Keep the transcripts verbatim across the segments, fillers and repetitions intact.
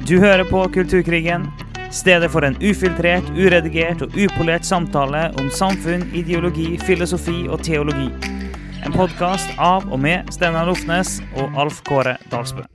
Du hører på Kulturkrigen, stedet for en ufiltrert, uredigert og upolert samtale om samfunn, ideologi, filosofi og teologi. En podcast av og med Steinar Lofnes og Alf Kåre Dalsbø.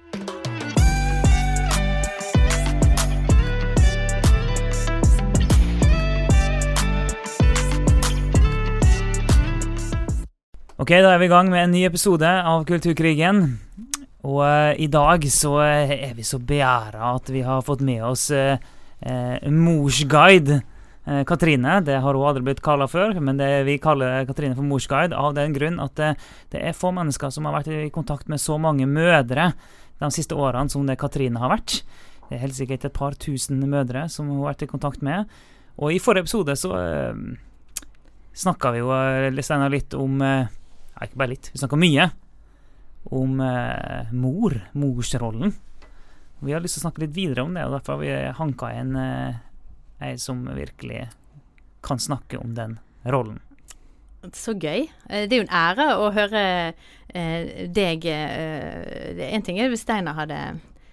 Ok, da er vi i gang med en ny episode av Kulturkrigen. Og uh, i dag så uh, er vi så begjæret at vi har fått med oss uh, uh, morsguide uh, Katrine. Det har hun aldri blitt kallet før, men det, vi kaller Katrine for morsguide av den grunn at uh, det er få mennesker som har vært i kontakt med så mange mødre de siste årene som det Katrine har vært. Det er helt sikkert et par tusen mødre som hun har vært i kontakt med. Og i forrige episode så uh, snakket vi jo uh, Steinar litt om, uh, ja, ikke bare litt, vi snakket mye, om eh, mor, morsrollen. Vi har lyst til å snakke litt videre om det, og derfor har vi hanket en, eh, en som virkelig kan snakke om den rollen. Så gøy. Det er jo en ære å høre eh, deg. Eh, det er en ting er hvis Steinar hadde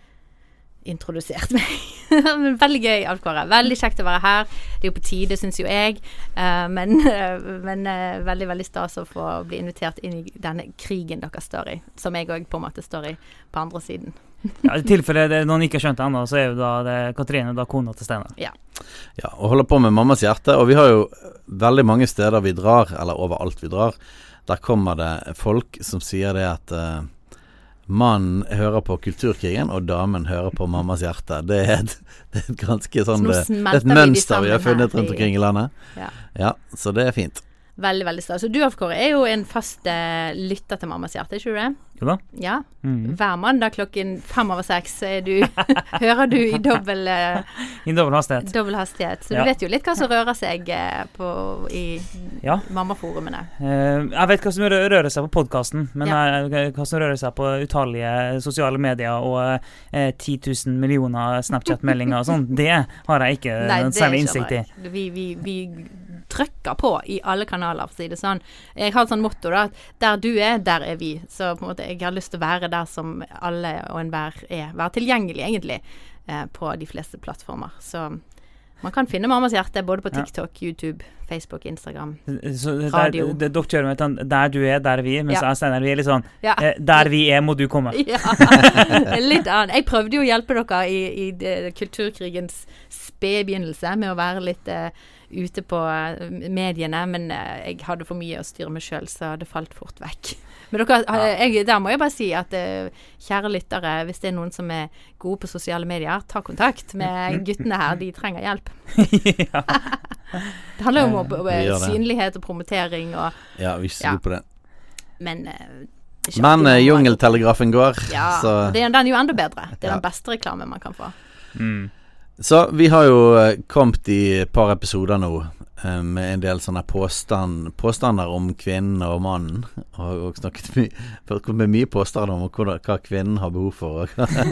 introdusert meg. Men veldig gøy, Alf Kåre. Veldig kjekt å være her. Det er jo på tide, synes jo jeg. Uh, men uh, men uh, veldig, veldig stas å få bli invitert inn i denne krigen dere står i, som jeg også på en måte står i på andre siden. Ja, i tilfelle det, noen ikke har skjønt det enda, så er jo da det, Katrine da kona til Steinar. Ja. Ja, og holder på med mammas hjerte, og vi har jo veldig mange steder vi drar, eller overalt vi drar, der kommer det folk som sier det at uh, mannen hører på Kulturkrigen, og damen hører på mammas hjerte. Det er et, det er et ganske sånn, det, det er et mønster vi har funnet rundt omkring i landet. Ja. Ja, så det er fint. Veldig, veldig stas. Så du, Alf Kåre, er jo en fast uh, lytter til mammas hjerte, ikke du det? Jo da. Ja. Mm. Hver mandag klokken fem over seks er du, hører du i dobbel uh, I dobbel hastighet. Dobbel hastighet. Så ja. Du vet jo litt hva som rører seg uh, på, i ja. mammaforumene. Uh, jeg vet hva som rører seg på podcasten, men ja. jeg, hva som rører seg på utallige sosiale medier og uh, ti tusen millioner Snapchat-meldinger og sånn, det har jeg ikke Nei, særlig innsikt i. Vi, vi, vi trykker på i alle kanaler, for å si det sånn. Jeg har et sånn motto da, at der du er, der er vi. Så på en måte, jeg har lyst til å være der som alle og enhver er. Være tilgjengelig, egentlig, eh, på de fleste plattformer. Så man kan finne mammas hjerte både på TikTok, ja. YouTube, Facebook, Instagram, så det, radio. Der, det, dere kjører med sånn, der du er, der er vi, mens ja. jeg Steinar, vi er litt sånn, ja. eh, der vi er, må du komme. Ja, litt annet. Jeg prøvde jo å hjelpe dere i, i det, kulturkrigens spede begynnelse med å være litt eh, ute på mediene, men uh, jeg hadde for mye å styre meg selv, så det falt fort vekk. Men dere, ja. jeg, der må jeg bare si at uh, kjære lyttere, hvis det er noen som er gode på sosiale medier, ta kontakt med guttene her, de trenger hjelp. Ja. Det handler jo om uh, synlighet og promotering og, ja, vi ser ja. på det. Men uh, Men uh, jungeltelegrafen går. Ja, så. Det, den er jo enda bedre. Det er ja. den beste reklame man kan få. Mm. Så vi har jo kommet i et par episoder nå eh, med en del sånne påstand, påstander om kvinnen og mannen, og, og snakket my, med mye påstander om hva, hva kvinnen har behov for.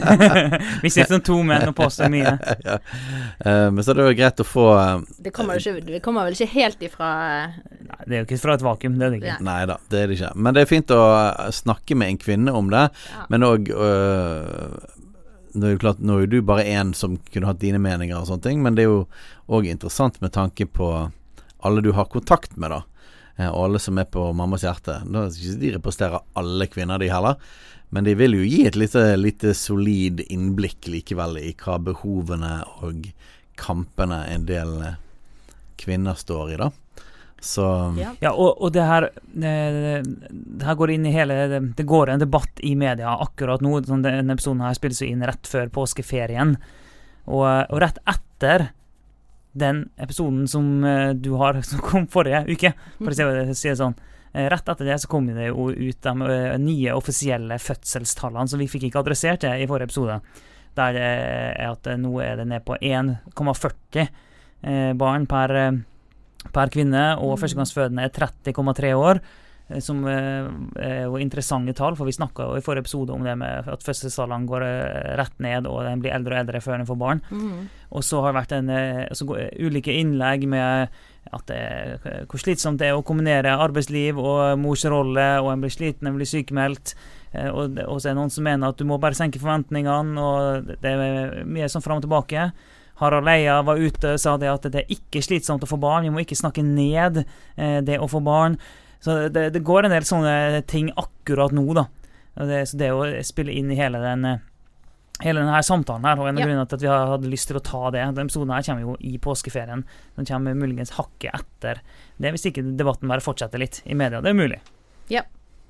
Vi sitter som to menn og påstår mye. Ja. Eh, men så er det jo greit å få eh, det, kommer ikke, det kommer vel ikke helt ifra Nei, det er jo ikke fra et vakuum, det er det ikke. Nei da, det er det ikke. Men det er fint å snakke med en kvinne om det, ja. men også øh, Nå er jo klart, nå er du bare en som kunne hatt dine meninger og sånne ting, men det er jo også interessant med tanke på alle du har kontakt med da, og alle som er på mammas hjerte. Da skal ikke de representere alle kvinner de heller, men de vil jo gi et lite, lite solid innblikk likevel i hva behovene og kampene en del kvinner står i da. Så ja, ja og, og det her det, det her går inn i hele det, det går en debatt i media akkurat nå, sånn, denne episoden her spilles jo inn rett før påskeferien og, og rett etter den episoden som du har som kom forrige uke, for å si, si det sånn, rett etter det så kom det jo ut de nye offisielle fødselstallene som vi fikk ikke adressert det i forrige episode, der det er at nå er det ned på en komma førti barn per per kvinne, og førstegangsfødende er tretti komma tre år. som uh, er jo interessante tall, for vi snakket jo i forrige episode om det med at fødselstallene går uh, rett ned, og den blir eldre og eldre før den får barn. Mm. Og så har det vært en, uh, altså, ulike innlegg med at det, hvor slitsomt det er å kombinere arbeidsliv og morsrolle, og en blir sliten, en blir sykemeldt, uh, og, og så er det noen som mener at du må bare senke forventningene, og det er mye sånn frem og tilbake. Harald Eia var ute og sa det at det er ikke slitsomt å få barn, vi må ikke snakke ned uh, det å få barn. Så det, det går en del sånne ting akkurat nå, da. Det, så det å spille inn i hele den hele denne samtalen her, og en av ja. grunnene til at vi hadde lyst til å ta det. Den episoden her kommer jo i påskeferien. Den kommer muligens hakket etter. Det hvis ikke debatten bare fortsetter litt i media. Det er mulig. Ja.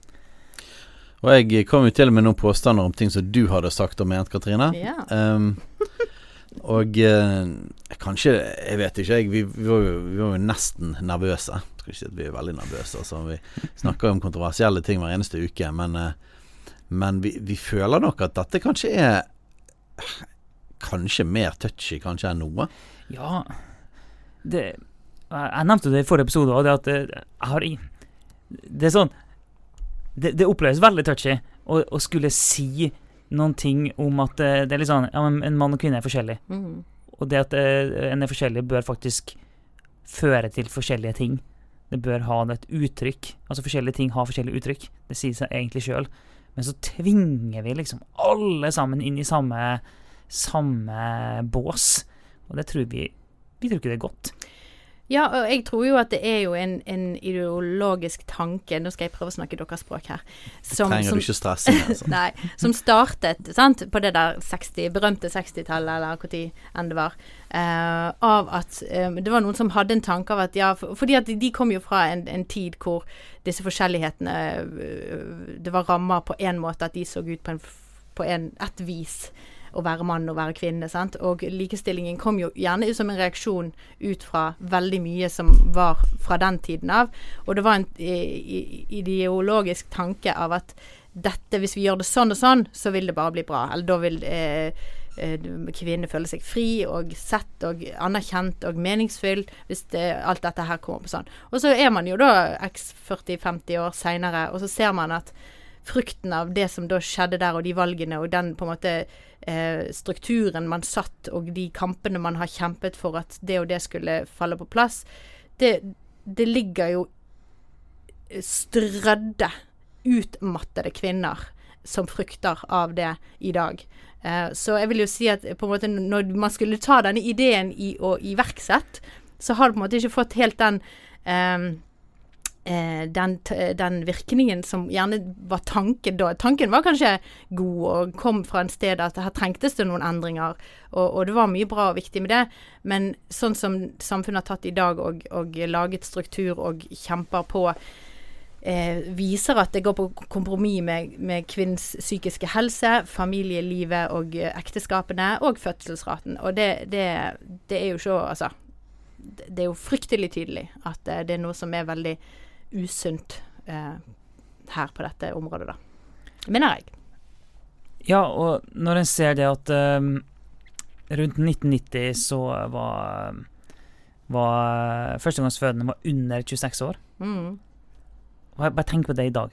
Og jeg kom jo til med noen påstander om ting som du hadde sagt og ment, Katrine. Ja. Um, og eh, kanskje, jeg vet ikke, jeg, vi, vi, var jo, vi var jo nesten nervøse. Jeg skal ikke si at vi er veldig nervøse, altså. Vi snakker om kontroversielle ting hver eneste uke, men, eh, men vi, vi føler nok at dette kanskje er kanskje mer touchy kanskje enn noe. Ja, det, jeg nevnte det i forrige episode, og det at jeg har i, det er sånn, det, det oppleves veldig touchy å, å skulle si noen ting om at det er litt sånn, ja, en mann og kvinne er forskjellig. Mm. Og det at en er forskjellig bør faktisk føre til forskjellige ting. Det bør ha et uttrykk. Altså forskjellige ting har forskjellige uttrykk. Det sier seg egentlig selv. Men så tvinger vi liksom alle sammen inn i samme, samme bås. Og det tror vi, vi tror ikke det er godt. Ja, og jeg tror jo at det er jo en, en ideologisk tanke, nå skal jeg prøve å snakke deres språk her. Som, trenger som, du ikke stresse med, altså. Nei, som startet, sant, på det der seksti, berømte sekstitallet, eller hvor tid enn det var, uh, av at uh, det var noen som hadde en tanke av at, ja, for, fordi at de kom jo fra en, en tid hvor disse forskjellighetene, uh, det var rammer på en måte at de så ut på, en, på en, et vis, å være mann og være kvinne, sant? Og likestillingen kom jo gjerne ut som en reaksjon ut fra veldig mye som var fra den tiden av, og det var en i, ideologisk tanke av at dette, hvis vi gjør det sånn og sånn, så vil det bare bli bra, eller da vil eh, eh, kvinner føle seg fri og sett og anerkjent og meningsfylt hvis det, alt dette her kommer på sånn. Og så er man jo da x førti femti år senere, og så ser man at frukten av det som da skjedde der, og de valgene, og den på en måte eh, strukturen man satt, og de kampene man har kjempet for at det og det skulle falle på plass, det, det ligger jo strødde, utmattede kvinner som frukter av det i dag. Eh, så jeg vil jo si at på en måte når man skulle ta denne ideen i å iverksette, så har det på en måte ikke fått helt den eh, Den, den virkningen som gjerne var tanken da. Tanken var kanskje god og kom fra en sted at her trengtes det noen endringer, og, og det var mye bra og viktig med det, men sånn som samfunnet har tatt i dag og, og laget struktur og kjemper på, eh, viser at det går på kompromiss med, med kvinns psykiske helse, familielivet og ekteskapene og fødselsraten, og det, det, det er jo så, altså, det er jo fryktelig tydelig at det er noe som er veldig usunt eh, her på dette området da. Mener jeg. Ja, og når en ser det at um, rundt nitten nitti så var, var førstegangsfødende var under tjueseks år. Mm. Og jeg bare tenk på det i dag.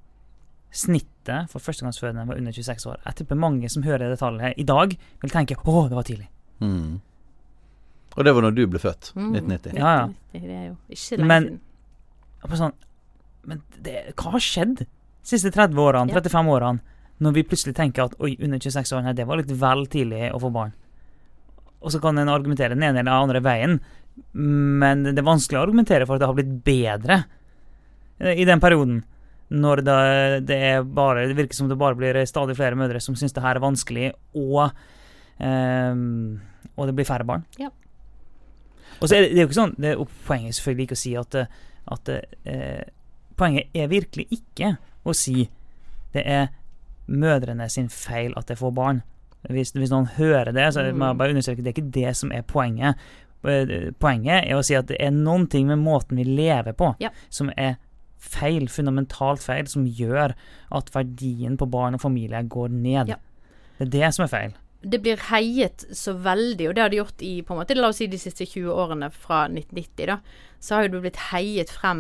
Snittet for førstegangsfødende var under tjueseks år. Jeg tipper mange som hører det tallet her i dag vil tenke, åh, det var tidlig. Mm. Og det var når du ble født, mm. nitten nitti. Ja, ja. Det er jo ikke lenge men, siden. Sånn, men det, hva har skjedd de siste tretti årene, trettifem årene, når vi plutselig tenker at oi, under tjueseks år, nei, det var litt vel tidlig å få barn. Og så kan en argumentere den ene eller andre veien, men det er vanskelig å argumentere for at det har blitt bedre i den perioden, når det, det er bare, det virker som det bare blir stadig flere mødre som synes det her er vanskelig, og, um, og det blir færre barn. Ja. Og så er det, det er jo ikke sånn, det er poenget selvfølgelig ikke å si at at eh, poenget er virkelig ikke å si det er mødrene sin feil at de får barn. Hvis, hvis noen hører det, så må jeg bare undersøke, det er ikke det som er poenget. Poenget er å si at det er noen ting med måten vi lever på, ja, som er feil, fundamentalt feil, som gjør at verdien på barn og familie går ned. Ja. Det er det som er feil. Det blir heiet så veldig, og det har det gjort i, på en måte, la oss si de siste tjue årene fra nitten nitti da, så har jo det blitt heiet frem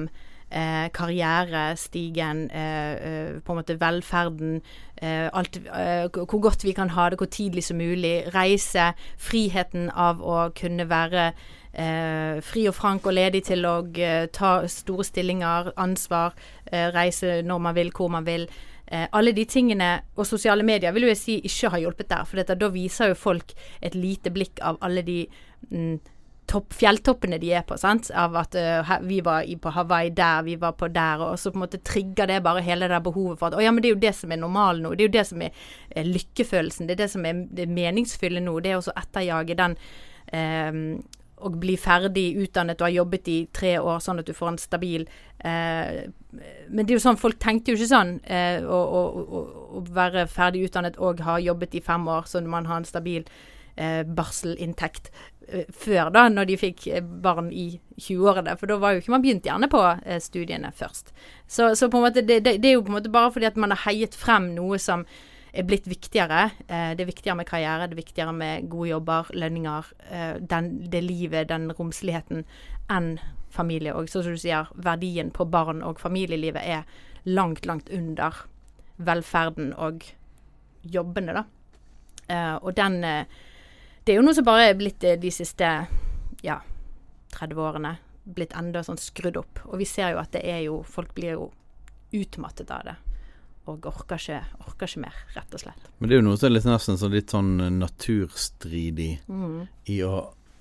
eh, karrierestigen, eh, eh, på en måte velferden, eh, alt, eh, hvor godt vi kan ha det, hvor tidlig som mulig, reise, friheten av å kunne være eh, fri og frank og ledig til å eh, ta store stillinger, ansvar, eh, reise når man vil, hvor man vil. Eh, alle de tingene, og sosiale medier vil jo jeg si ikke har hjulpet der, for dette, da viser jo folk et lite blikk av alle de mm, topp, fjelltoppene de er på, sant? Av at uh, vi var i, på Hawaii der, vi var på der, og så på en måte trigger det bare hele det der behovet for at, å ja, men det er jo det som er normalen nå, det er jo det som er eh, lykkefølelsen, det er det som er det meningsfylle nå, det er også etterjage den eh, og bli ferdig utdannet og har jobbet i tre år, sånn at du får en stabil eh, men det er jo sånn, folk tenkte jo ikke sånn eh, å, å, å, å være ferdig utdannet og ha jobbet i fem år, så man har en stabil eh, barselinntekt eh, før da, når de fikk barn i tjue-årene, for da var jo ikke man begynt gjerne på eh, studiene først. Så, så på en måte, det, det, det er jo på en måte bare fordi at man har heiet frem noe som er blitt viktigere. Eh, det er viktigere med karriere, det er viktigere med gode jobber, lønninger, eh, den, det livet, den romsligheten, enn familie. Og så som du sier, verdien på barn og familielivet er langt, langt under velferden og jobbene, da. Eh, og den, eh, det er jo noe som bare er blitt eh, de siste, ja, tretti årene, blitt enda sånn skrudd opp. Og vi ser jo at det er jo, folk blir jo utmattet av det. Og orker ikke, orker ikke mer, rett og slett. Men det er jo noe som er litt nesten så litt sånn naturstridig mm. i å,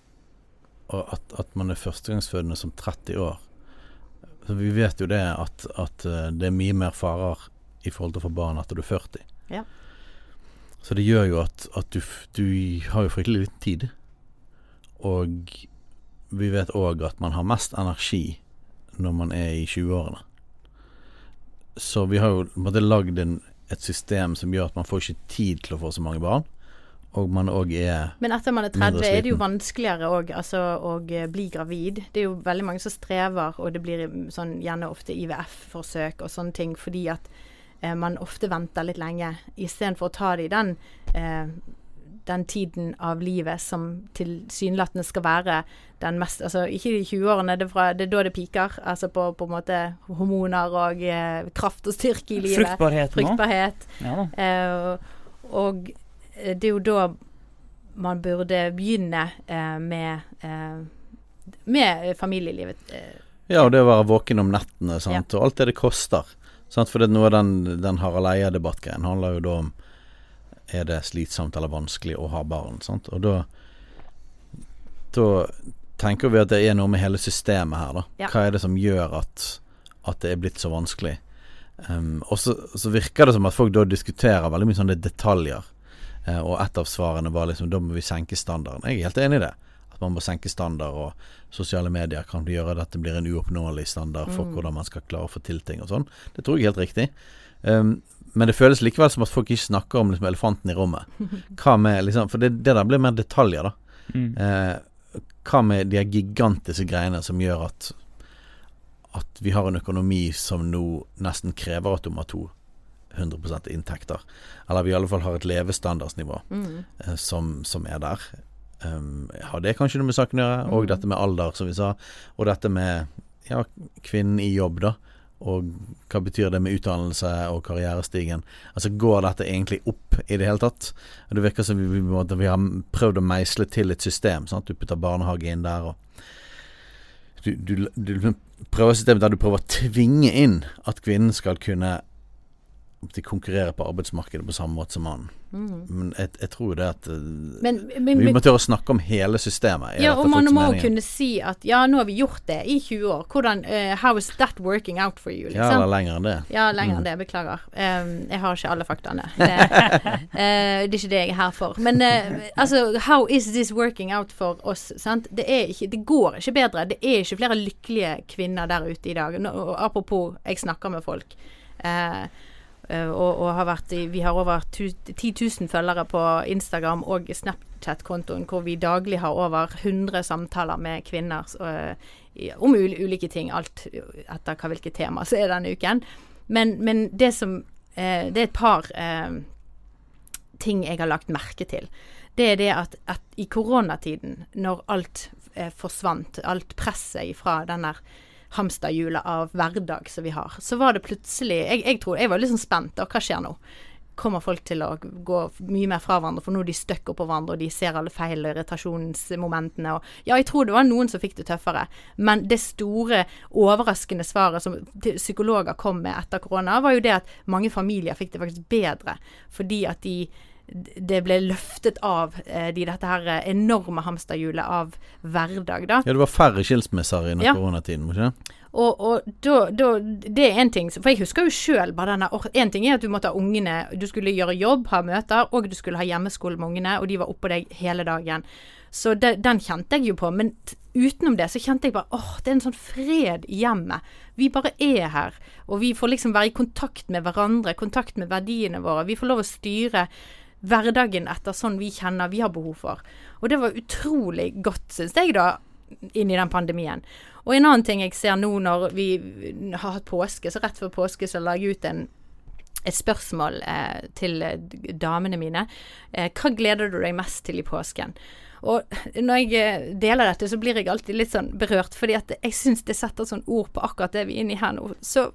å at, at man er førstegangsfødende som tretti år. Så vi vet jo det at, at det er mye mer farer i forhold til å få barn etter du er førti. Ja. Så det gjør jo at, at du, du har jo fryktelig litt tid. Og vi vet også at man har mest energi når man er i tjue-årene. Så vi har jo måtte lagd en, et system som gjør at man får ikke tid til å få så mange barn, og man også er Men etter man er tretti er det jo vanskeligere også, altså, å bli gravid. Det er jo veldig mange som strever, og det blir sånn, gjerne ofte I V F-forsøk og sånne ting, fordi at eh, man ofte venter litt lenge, I stedet for å ta det I den, eh, den tiden av livet som tilsynelatende skal være den mest, altså ikke I tjue-årene, det, det er da det piker, altså på, på en måte hormoner og eh, kraft og styrke I livet. Fruktbarhet. Fruktbarhet. Ja. Eh, og det er jo da man burde begynne eh, med, eh, med familielivet. Eh. Ja, og det å være våken om nettene, sant? Ja. Og alt det det koster. Sant? For det er noe av den, den Harald Eia-debattgreien handler jo da om er det slitsomt eller vanskelig å ha barn, sant? Og da da tenker vi at det er noe med hele systemet her da. Ja. Hva er det som gjør at, at det er blitt så vanskelig? Um, og så, så virker det som at folk da diskuterer veldig mye sånne detaljer. Uh, og et av svarene var liksom, da må vi senke standarden. Jeg er helt enig I det. At man må senke standard, og sosiale medier kan gjøre at dette blir en uoppnåelig standard for mm. hvordan man skal klare å få til ting og sånn. Det tror jeg er helt riktig. Um, men det føles likevel som at folk ikke snakker om liksom, elefanten I rommet. Hva med, liksom, for det, det der blir mer detaljer da. Mm. Uh, hva med de gigantiske greiene som gjør at at vi har en økonomi som nå nesten krever at du må ha to hundre prosent inntekter, eller vi I alle fall har et levestandardsnivå mm. eh, som, som er der. Um, har det kanskje noe med saken å gjøre, mm. og dette med alder som vi sa, og dette med ja, kvinnen I jobb da, og hva betyr det med utdannelse og karrierestigen? Altså går dette egentlig opp I det hele tatt? Det virker som vi, vi, vi har prøvd å meisle til et system, sant? Du putter barnehage inn der, og du, du, du prøver systemet der du prøver å tvinge inn at kvinnen skal kunne konkurrere på arbeidsmarkedet på samme måte som mannen. Mm. Men jeg, jeg tror det at men, men, vi må tørre å snakke om hele systemet. Ja, og man må kunne si at ja, nå har vi gjort det I tjue år. Hvordan, uh, how is that working out for you? Liksom? Ja, eller lenger enn det. Ja, lenger enn mm. det, beklager. Um, jeg har ikke alle faktaene. Det, uh, det er ikke det jeg er her for. Men uh, altså, how is this working out for oss? Sant? Det, er ikke, det går ikke bedre. Det er ikke flere lykkelige kvinner der ute I dag. Nå, apropos, jeg snakker med folk. Uh, Uh, og, og har vært I, vi har over ti tusen følgere på Instagram og Snapchat-kontoen hvor vi daglig har over hundre samtaler med kvinner uh, i, om ul, ulike ting, alt etter hva, hvilket tema så er denne uken. Men, men det som uh, det er et par uh, ting jeg har lagt merke til. Det er det at, at I koronatiden, når alt uh, forsvant, alt presset fra denne hamsterhjulet av hverdag som vi har. Så var det plutselig, jeg, jeg tror, jeg var litt sånn spent, og hva skjer nå? Kommer folk til å gå mye mer fra hverandre, for nå er de støkker på hverandre, og de ser alle feil irritasjonsmomentene, og ja, jeg tror det var noen som fikk det tøffere, men det store, overraskende svaret som psykologer kom med etter korona, var jo det at mange familier fikk det faktisk bedre, fordi at de det ble løftet av eh, de dette her enorme hamsterhjulet av hverdag da. Ja, det var færre skilsmisser i ja. koronatiden, ikke det? Og, og da, da, det er en ting, for jeg husker jo selv bare denne, en ting er at du måtte ha ungene, du skulle gjøre jobb, ha møter, og du skulle ha hjemmeskole med ungene, og de var oppe på deg hele dagen. Så det, den kjente jeg jo på, men utenom det så kjente jeg bare, åh, det er en sånn fred i hjemmet. Vi bare er her, og vi får liksom være i kontakt med hverandre, kontakt med verdiene våre. Vi får lov å styre hverdagen etter sånn vi kjenner vi har behov for. Og det var utrolig godt, synes jeg da, inn i den pandemien. Og en annen ting jeg ser nå når vi har hatt påske, så rett før påske så la jeg ut en, et spørsmål eh, til damene mine. Eh, hva gleder du deg mest til i påsken? Og når jeg deler dette, så blir jeg alltid litt sånn berørt, fordi at jeg synes det setter sånn ord på akkurat det vi er inne i her nå. Så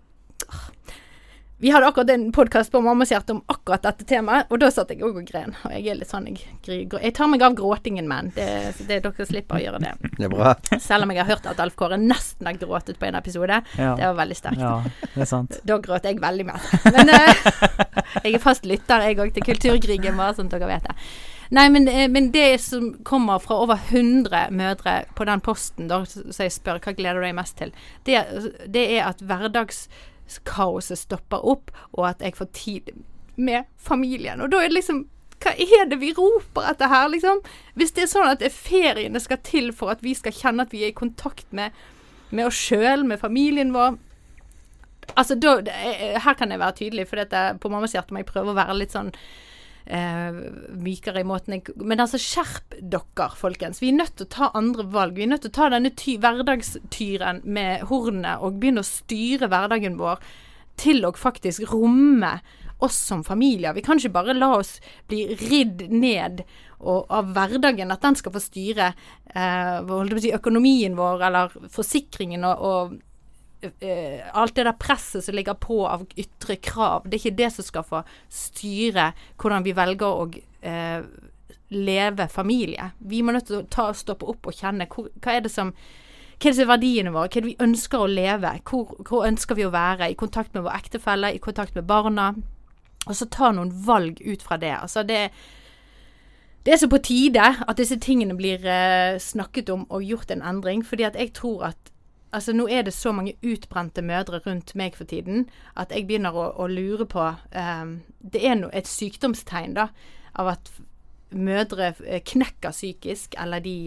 vi hadde akkurat en podcast på Mammas hjerte om akkurat dette temaet, og da satt jeg også og gren. Og jeg er litt sånn, jeg, jeg tar meg av gråtingen, men det, det er dere slipper å gjøre det. Det er bra. Selv om jeg har hørt at Alf Kåre nesten har gråtet på en episode. Ja. Det var veldig sterkt. Ja, det er sant. Da gråt jeg veldig mer. Men uh, jeg er fast lytter, jeg også, til Kulturkrigen, bare sånn at dere vet det. Nei, men, men det som kommer fra over hundre mødre på den posten, da, så jeg spør, hva gleder du deg mest til? Det, det er at hverdags kaoset stopper opp, og at jeg får tid med familien. Og da er det liksom, hva er det vi roper etter her, liksom? Hvis det er sånn at det er feriene skal til for at vi skal kjenne at vi er i kontakt med, med oss selv, med familien vår. Altså, da, her kan jeg være tydelig, for dette, på Mammas hjerte må jeg prøve å være litt sånn eh, mykere i måten jeg, men altså skjerp dere, folkens. Vi er nødt til å ta andre valg. Vi er nødt til å ta denne ty- hverdagstyren med hornene og begynne å styre hverdagen vår til å faktisk romme oss som familier. Vi kan ikke bare la oss bli ridd ned og av hverdagen, at den skal få styre eh, økonomien vår, eller forsikringen og, og Uh, alt det der presset som ligger på av ytre krav. Det er ikke det som skal få styre hvordan vi velger å uh, leve familie. Vi må nødt til å ta, stoppe opp og kjenne hvor, hva er det som hva er det som er verdiene våre, hva er det vi ønsker å leve, hvor, hvor ønsker vi å være i kontakt med vår ektefelle, i kontakt med barna, og så ta noen valg ut fra det. Altså det det er så på tide at disse tingene blir uh, snakket om og gjort en endring, fordi at jeg tror at altså nå er det så mange utbrente mødre rundt meg for tiden, at jeg begynner å, å lure på, um, det er no, et sykdomstegn da, av at mødre knekker psykisk, eller de,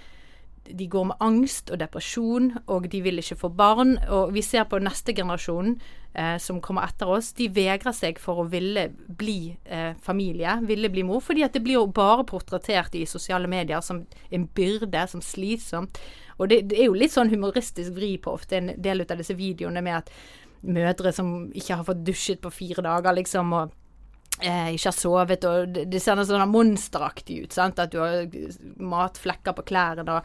de går med angst og depresjon, og de vil ikke få barn, og vi ser på neste generasjon eh, som kommer etter oss, de vegrer seg for å ville bli eh, familie, ville bli mor, fordi at det blir jo bare portrettert i sosiale medier som en byrde, som slitsomt. Og det, det er jo litt sånn humoristisk vri på ofte en del ut av disse videoene med at mødre som ikke har fått dusjet på fire dager, liksom, og eh, ikke har sovet, og det, det ser noe sånn monsteraktig ut, sant? At du har matflekker på klærne,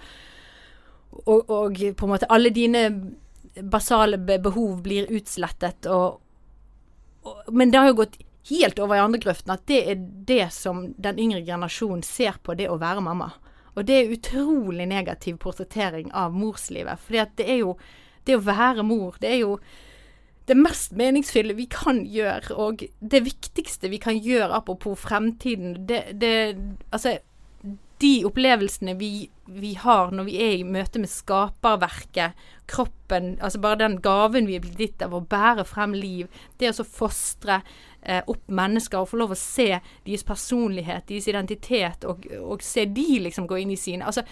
og, og, og på en måte alle dine basale behov blir utslettet, og, og, men det har jo gått helt over i andre grøften, at det er det som den yngre generasjonen ser på det å være mamma. Og det er utrolig negativ portrettering av morslivet, fordi at det er jo, det å være mor, det er jo det mest meningsfulle vi kan gjøre, og det viktigste vi kan gjøre apropos fremtiden, det, det, altså, de opplevelsene vi, vi har når vi er i møte med skaperverket, kroppen, altså bare den gaven vi er blitt gitt av å bære frem liv, det å så fostre eh, opp mennesker og få lov å se deres personlighet, deres identitet, og, og se de liksom gå inn i sine, altså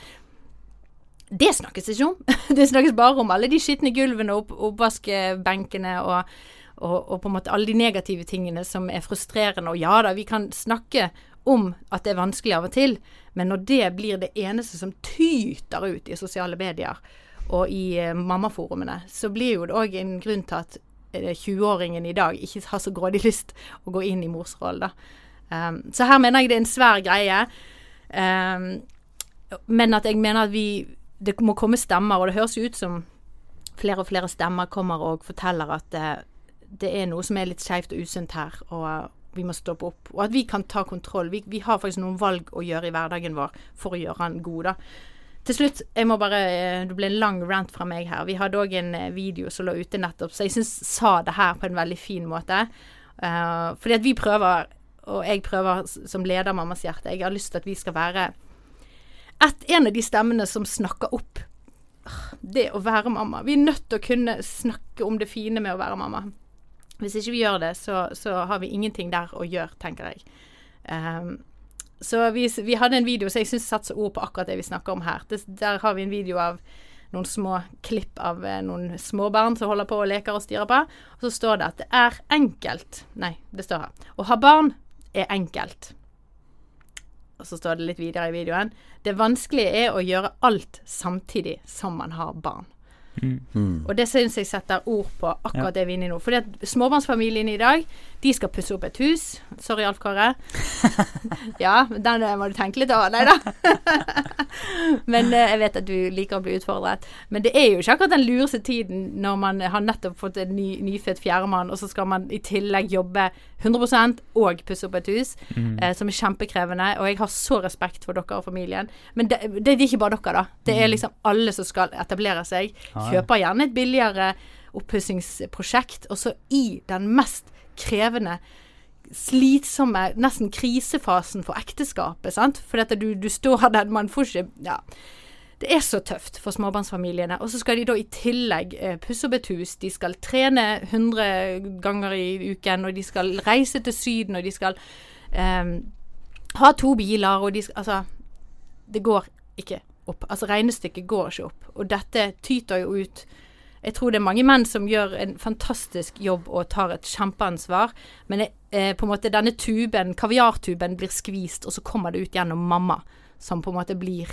det snakkes ikke om. Det snakkes bare om alle de skittende gulvene og oppvaskebenkene og, og, og på en måte alle de negative tingene som er frustrerende, og ja da, vi kan snakke om at det er vanskelig av og til, men når det blir det eneste som tyter ut i sosiale medier og i eh, mammaforumene, så blir jo det også en grunn til at eh, tjue-åringen i dag ikke har så grådig lyst å gå inn i morsrollen da. Um, så her mener jeg det er en svær greie, um, men at jeg mener at vi det må komme stemmer, og det høres ut som flere og flere stemmer kommer og forteller at uh, det er noe som er litt skjevt og usunt her, og uh, vi må stoppe opp. Og at vi kan ta kontroll. Vi, vi har faktisk noen valg å gjøre i hverdagen vår for å gjøre den god, da. Til slutt, jeg må bare, det ble en lang rant fra meg her. Vi hadde også en video som lå ute nettopp, så jeg synes sa det her på en veldig fin måte. Uh, fordi at vi prøver, og jeg prøver som leder Mammas Hjerte, jeg har lyst til at vi skal være et, en av de stemmene som snakker opp det å være mamma. Vi er nødt til å kunne snakke om det fine med å være mamma. Hvis ikke vi gjør det, så, så har vi ingenting der å gjøre, tenker jeg. Um, så vi, vi hadde en video, så jeg synes satser ord på akkurat det vi snakker om her. Det, der har vi en video av noen små klipp av eh, noen små barn som holder på og leker og styrer på. Og så står det at det er enkelt. Nei, det står her. Å ha barn er enkelt. Og så står det litt videre i videoen. Det vanskelige er å gjøre alt samtidig som man har barn. Mm. Mm. Og det synes jeg setter ord på akkurat ja. Det vi er inne i nå. Fordi at småbarnsfamiliene i dag, de skal pusse opp et hus. Sorry, Alf Kåre. Ja, den må du tenke litt over. Neida. Men eh, jeg vet at du liker å bli utfordret. Men det er jo ikke akkurat den lureste tiden når man har nettopp fått en ny, nyfødt fjerdemann, og så skal man i tillegg jobbe hundre prosent og pusse opp et hus, mm. eh, som er kjempekrevende. Og jeg har så respekt for dere og familien. Men det, det er ikke bare dere da. Det er liksom alle som skal etablere seg. Kjøper gjerne et billigere oppussingsprosjekt, og så i den mest krevende, slitsomme, nesten krisefasen for ekteskapet, sant? For dette du, du står der, man får ikke, ja, det er så tøft for småbarnsfamiliene, og så skal de da i tillegg eh, pusse opp et hus, de skal trene hundre ganger i uken, og de skal reise til syden, og de skal eh, ha to biler, og de skal, altså, det går ikke opp, altså regnestykket går ikke opp, og dette tyter jo ut. Jeg tror det er mange menn som gjør en fantastisk jobb og tar et kjempeansvar, men eh, på en måte denne tuben, kaviartuben blir skvist, og så kommer det ut gjennom mamma, som på en måte blir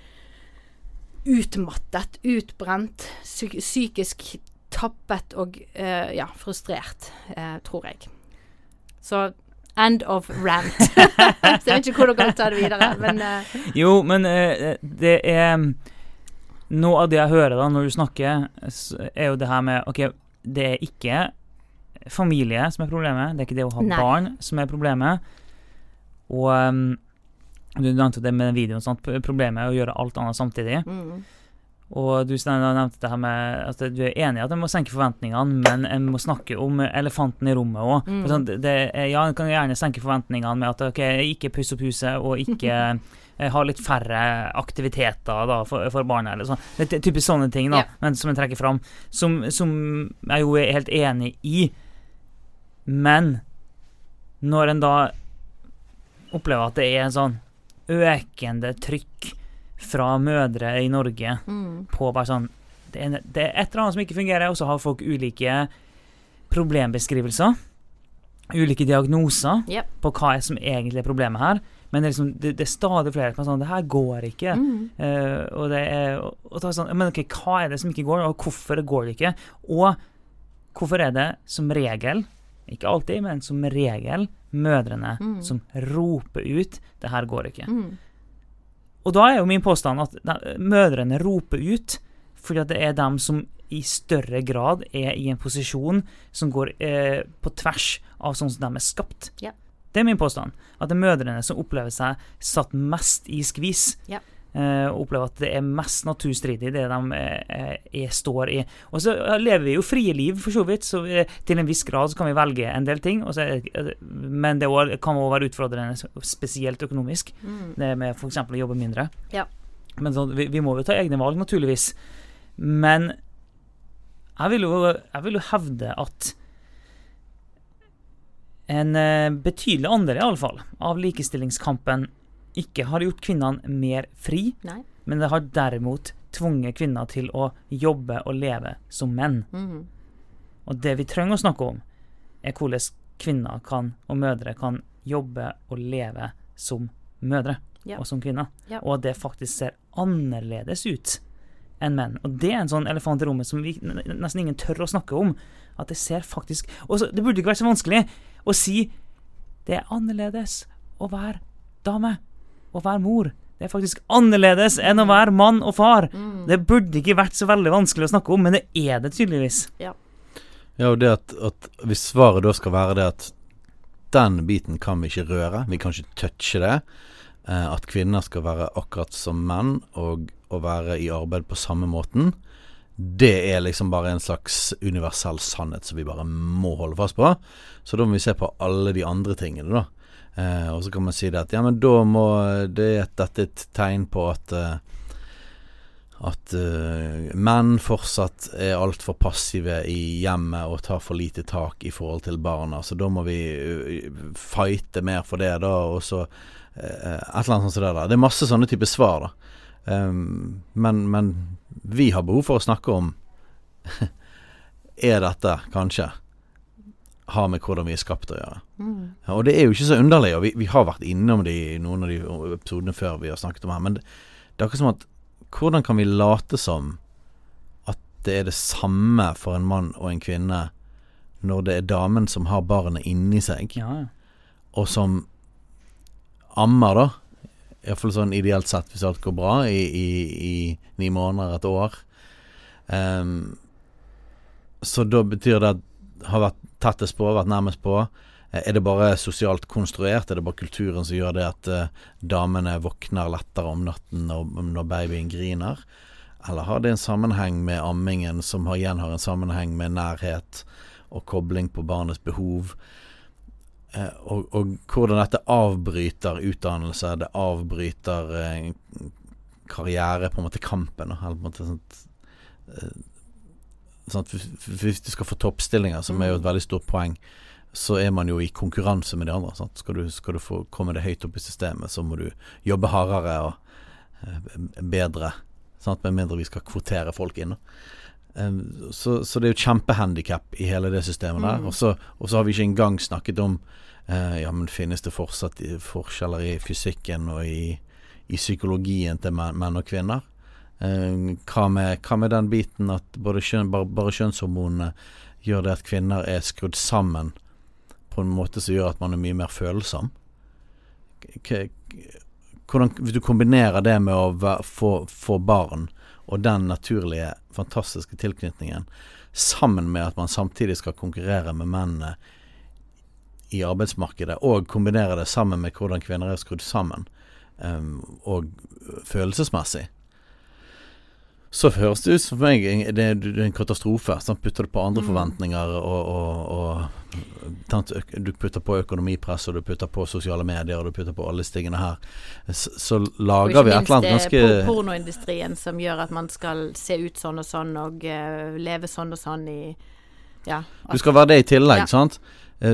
utmattet, utbrent, psyk- psykisk tappet og eh, ja, frustrert, eh, tror jeg. Så end of rant. Så jeg vet ikke hvor dere kan ta det videre, men uh... Jo, men uh, det er noe av det jeg hører da når du snakker, er jo det her med, ok, det er ikke familie som er problemet, det er ikke det å ha Nei. Barn som er problemet, og um, du nevnte det med videoen, sant? Problemet er å gjøre alt annet samtidig. Mm. Og du nevnte det her med at du er enig i at en må senke forventningene, men en må snakke om elefanten i rommet også. Mm. Sånn, det, ja, en kan gjerne senke forventningene med at ok, ikke pusse opp huset, og ikke ha litt færre aktiviteter da, for, for barna, eller sånn. Det er typisk sånne ting da, yeah. men som en trekker fram, som, som jeg jo er helt enig i. Men når en da opplever at det er en sånn økende trykk fra mødre i Norge mm. på bare sånn, det er, det er et eller annet som ikke fungerer, og så har folk ulike problembeskrivelser, ulike diagnoser yep. på hva er som egentlig er problemet her, men det er, liksom, det, det er stadig flere som er sånn, det her går ikke, mm. uh, og det er, og, og det er sånn, men ok, hva er det som ikke går, og hvorfor går det ikke, og hvorfor er det som regel, ikke alltid, men som regel, mødrene mm. som roper ut, det her går ikke. Mm. Og da er jo min påstand at mødrene roper ut, fordi at det er dem som i større grad er i en posisjon som går eh, på tvers av sånn som de er skapt. Ja. Det er min påstand. At det er mødrene som opplever seg satt mest i skvis. Ja. Eh, og opplever at det er mest naturstridig det de eh, er, står i. Og så lever vi jo frie liv for så vidt, så vi, til en viss grad så kan vi velge en del ting, og så, men det kan også være utfordrende spesielt økonomisk, mm. det med for eksempel å jobbe mindre. Ja. Men så, vi, vi må jo ta egne valg naturligvis. Men jeg vil jo, jeg vil jo hevde at en eh, betydelig andel i alle fall av likestillingskampen ikke har gjort kvinnene mer fri, Nei. Men det har derimot tvunget kvinner til å jobbe og leve som menn. Mm. Og det vi trenger å snakke om, er hvordan kvinner kan, og mødre kan jobbe og leve som mødre ja. Og som kvinner. Ja. Og at det faktisk ser annerledes ut enn menn. Og det er en sånn elefant i rommet som vi, nesten ingen tør å snakke om. At det ser faktisk... Og så, det burde ikke være så vanskelig å si det er annerledes å være dame, å være mor. Det er faktisk annerledes enn å være mann og far. Mm. Det burde ikke vært så veldig vanskelig å snakke om, men det er det tydeligvis. Ja. Ja, og det at, at hvis svaret da skal være det at den biten kan vi ikke røre, vi kan ikke touche det, eh, at kvinner skal være akkurat som menn og, og være i arbeid på samme måten, det er liksom bare en slags universell sannhet som vi bare må holde fast på. Så da må vi se på alle de andre tingene da. Eh, og så kan man si det at ja, men da må det er dette et tegn på at eh, at uh, menn fortsatt er alt for passive i hjemmet og tar for lite tak i forhold til barna, så da må vi uh, fighte mer for det da, og så uh, et eller annet sånt som det der. Det er masse sånne typer svar da. Um, men, men vi har behov for å snakke om er dette kanskje har med hvordan vi er skapt å gjøre. Mm. Og det er jo ikke så underlig, og vi, vi har vært innom det i noen av de episodene før vi har snakket om her, men det, det er akkurat som at hvordan kan vi late som at det er det samme for en mann og en kvinne når det er damen som har barnet inni seg, Ja, ja. og som ammer da, i hvert fall sånn ideelt sett hvis alt går bra, i, i, i ni måneder, et år. Um, så da betyr det at har vært tettest på, vært nærmest på. Er det bare sosialt konstruert? Er det bare kulturen som gjør det at uh, damene våkner lettere om natten når, når babyen griner? Eller har det en sammenheng med ammingen som har, igjen har en sammenheng med nærhet og kobling på barnets behov? Uh, og, og hvordan dette avbryter utdannelse, det avbryter uh, karriere, på en måte kampen, eller på en måte sånt, uh, sånn at hvis du skal få toppstillinger, som er jo et veldig stort poeng, så er man jo i konkurranse med de andre. Sant? Skal du, skal du få komme det høyt opp i systemet, så må du jobbe hardere og eh, bedre, sant? Med mindre vi skal kvotere folk inn. Eh, så, så det er jo kjempehandicap i hele det systemet der. Mm. Og, så, og så har vi ikke engang snakket om eh, ja, men finnes det fortsatt forskjeller i fysikken og i, i psykologien til menn, menn og kvinner? Eh, hva, med, hva med den biten at både, kjønn, bare, bare kjønnshormonene gjør det at kvinner er skrudd sammen på en måte som gjør at man er mye mer følsom? Hvordan, hvis du kombinerer det med å få, få barn og den naturlige, fantastiske tilknytningen sammen med at man samtidig skal konkurrere med mennene i arbeidsmarkedet, og kombinere det sammen med hvordan kvinner er skrudd sammen um, og følelsesmessig, så høres det ut for meg det er en katastrofe. Så putter du på andre mm. forventninger og, og, og du putter på økonomipress, og du putter på sosiale medier, og du putter på alle stingene her, så, så lager vi et eller annet ganske... Og ikke minst pornoindustrien som gjør at man skal se ut sånn og sånn og uh, leve sånn og sånn i ja, at, du skal være det i tillegg, ja. Sant? Uh,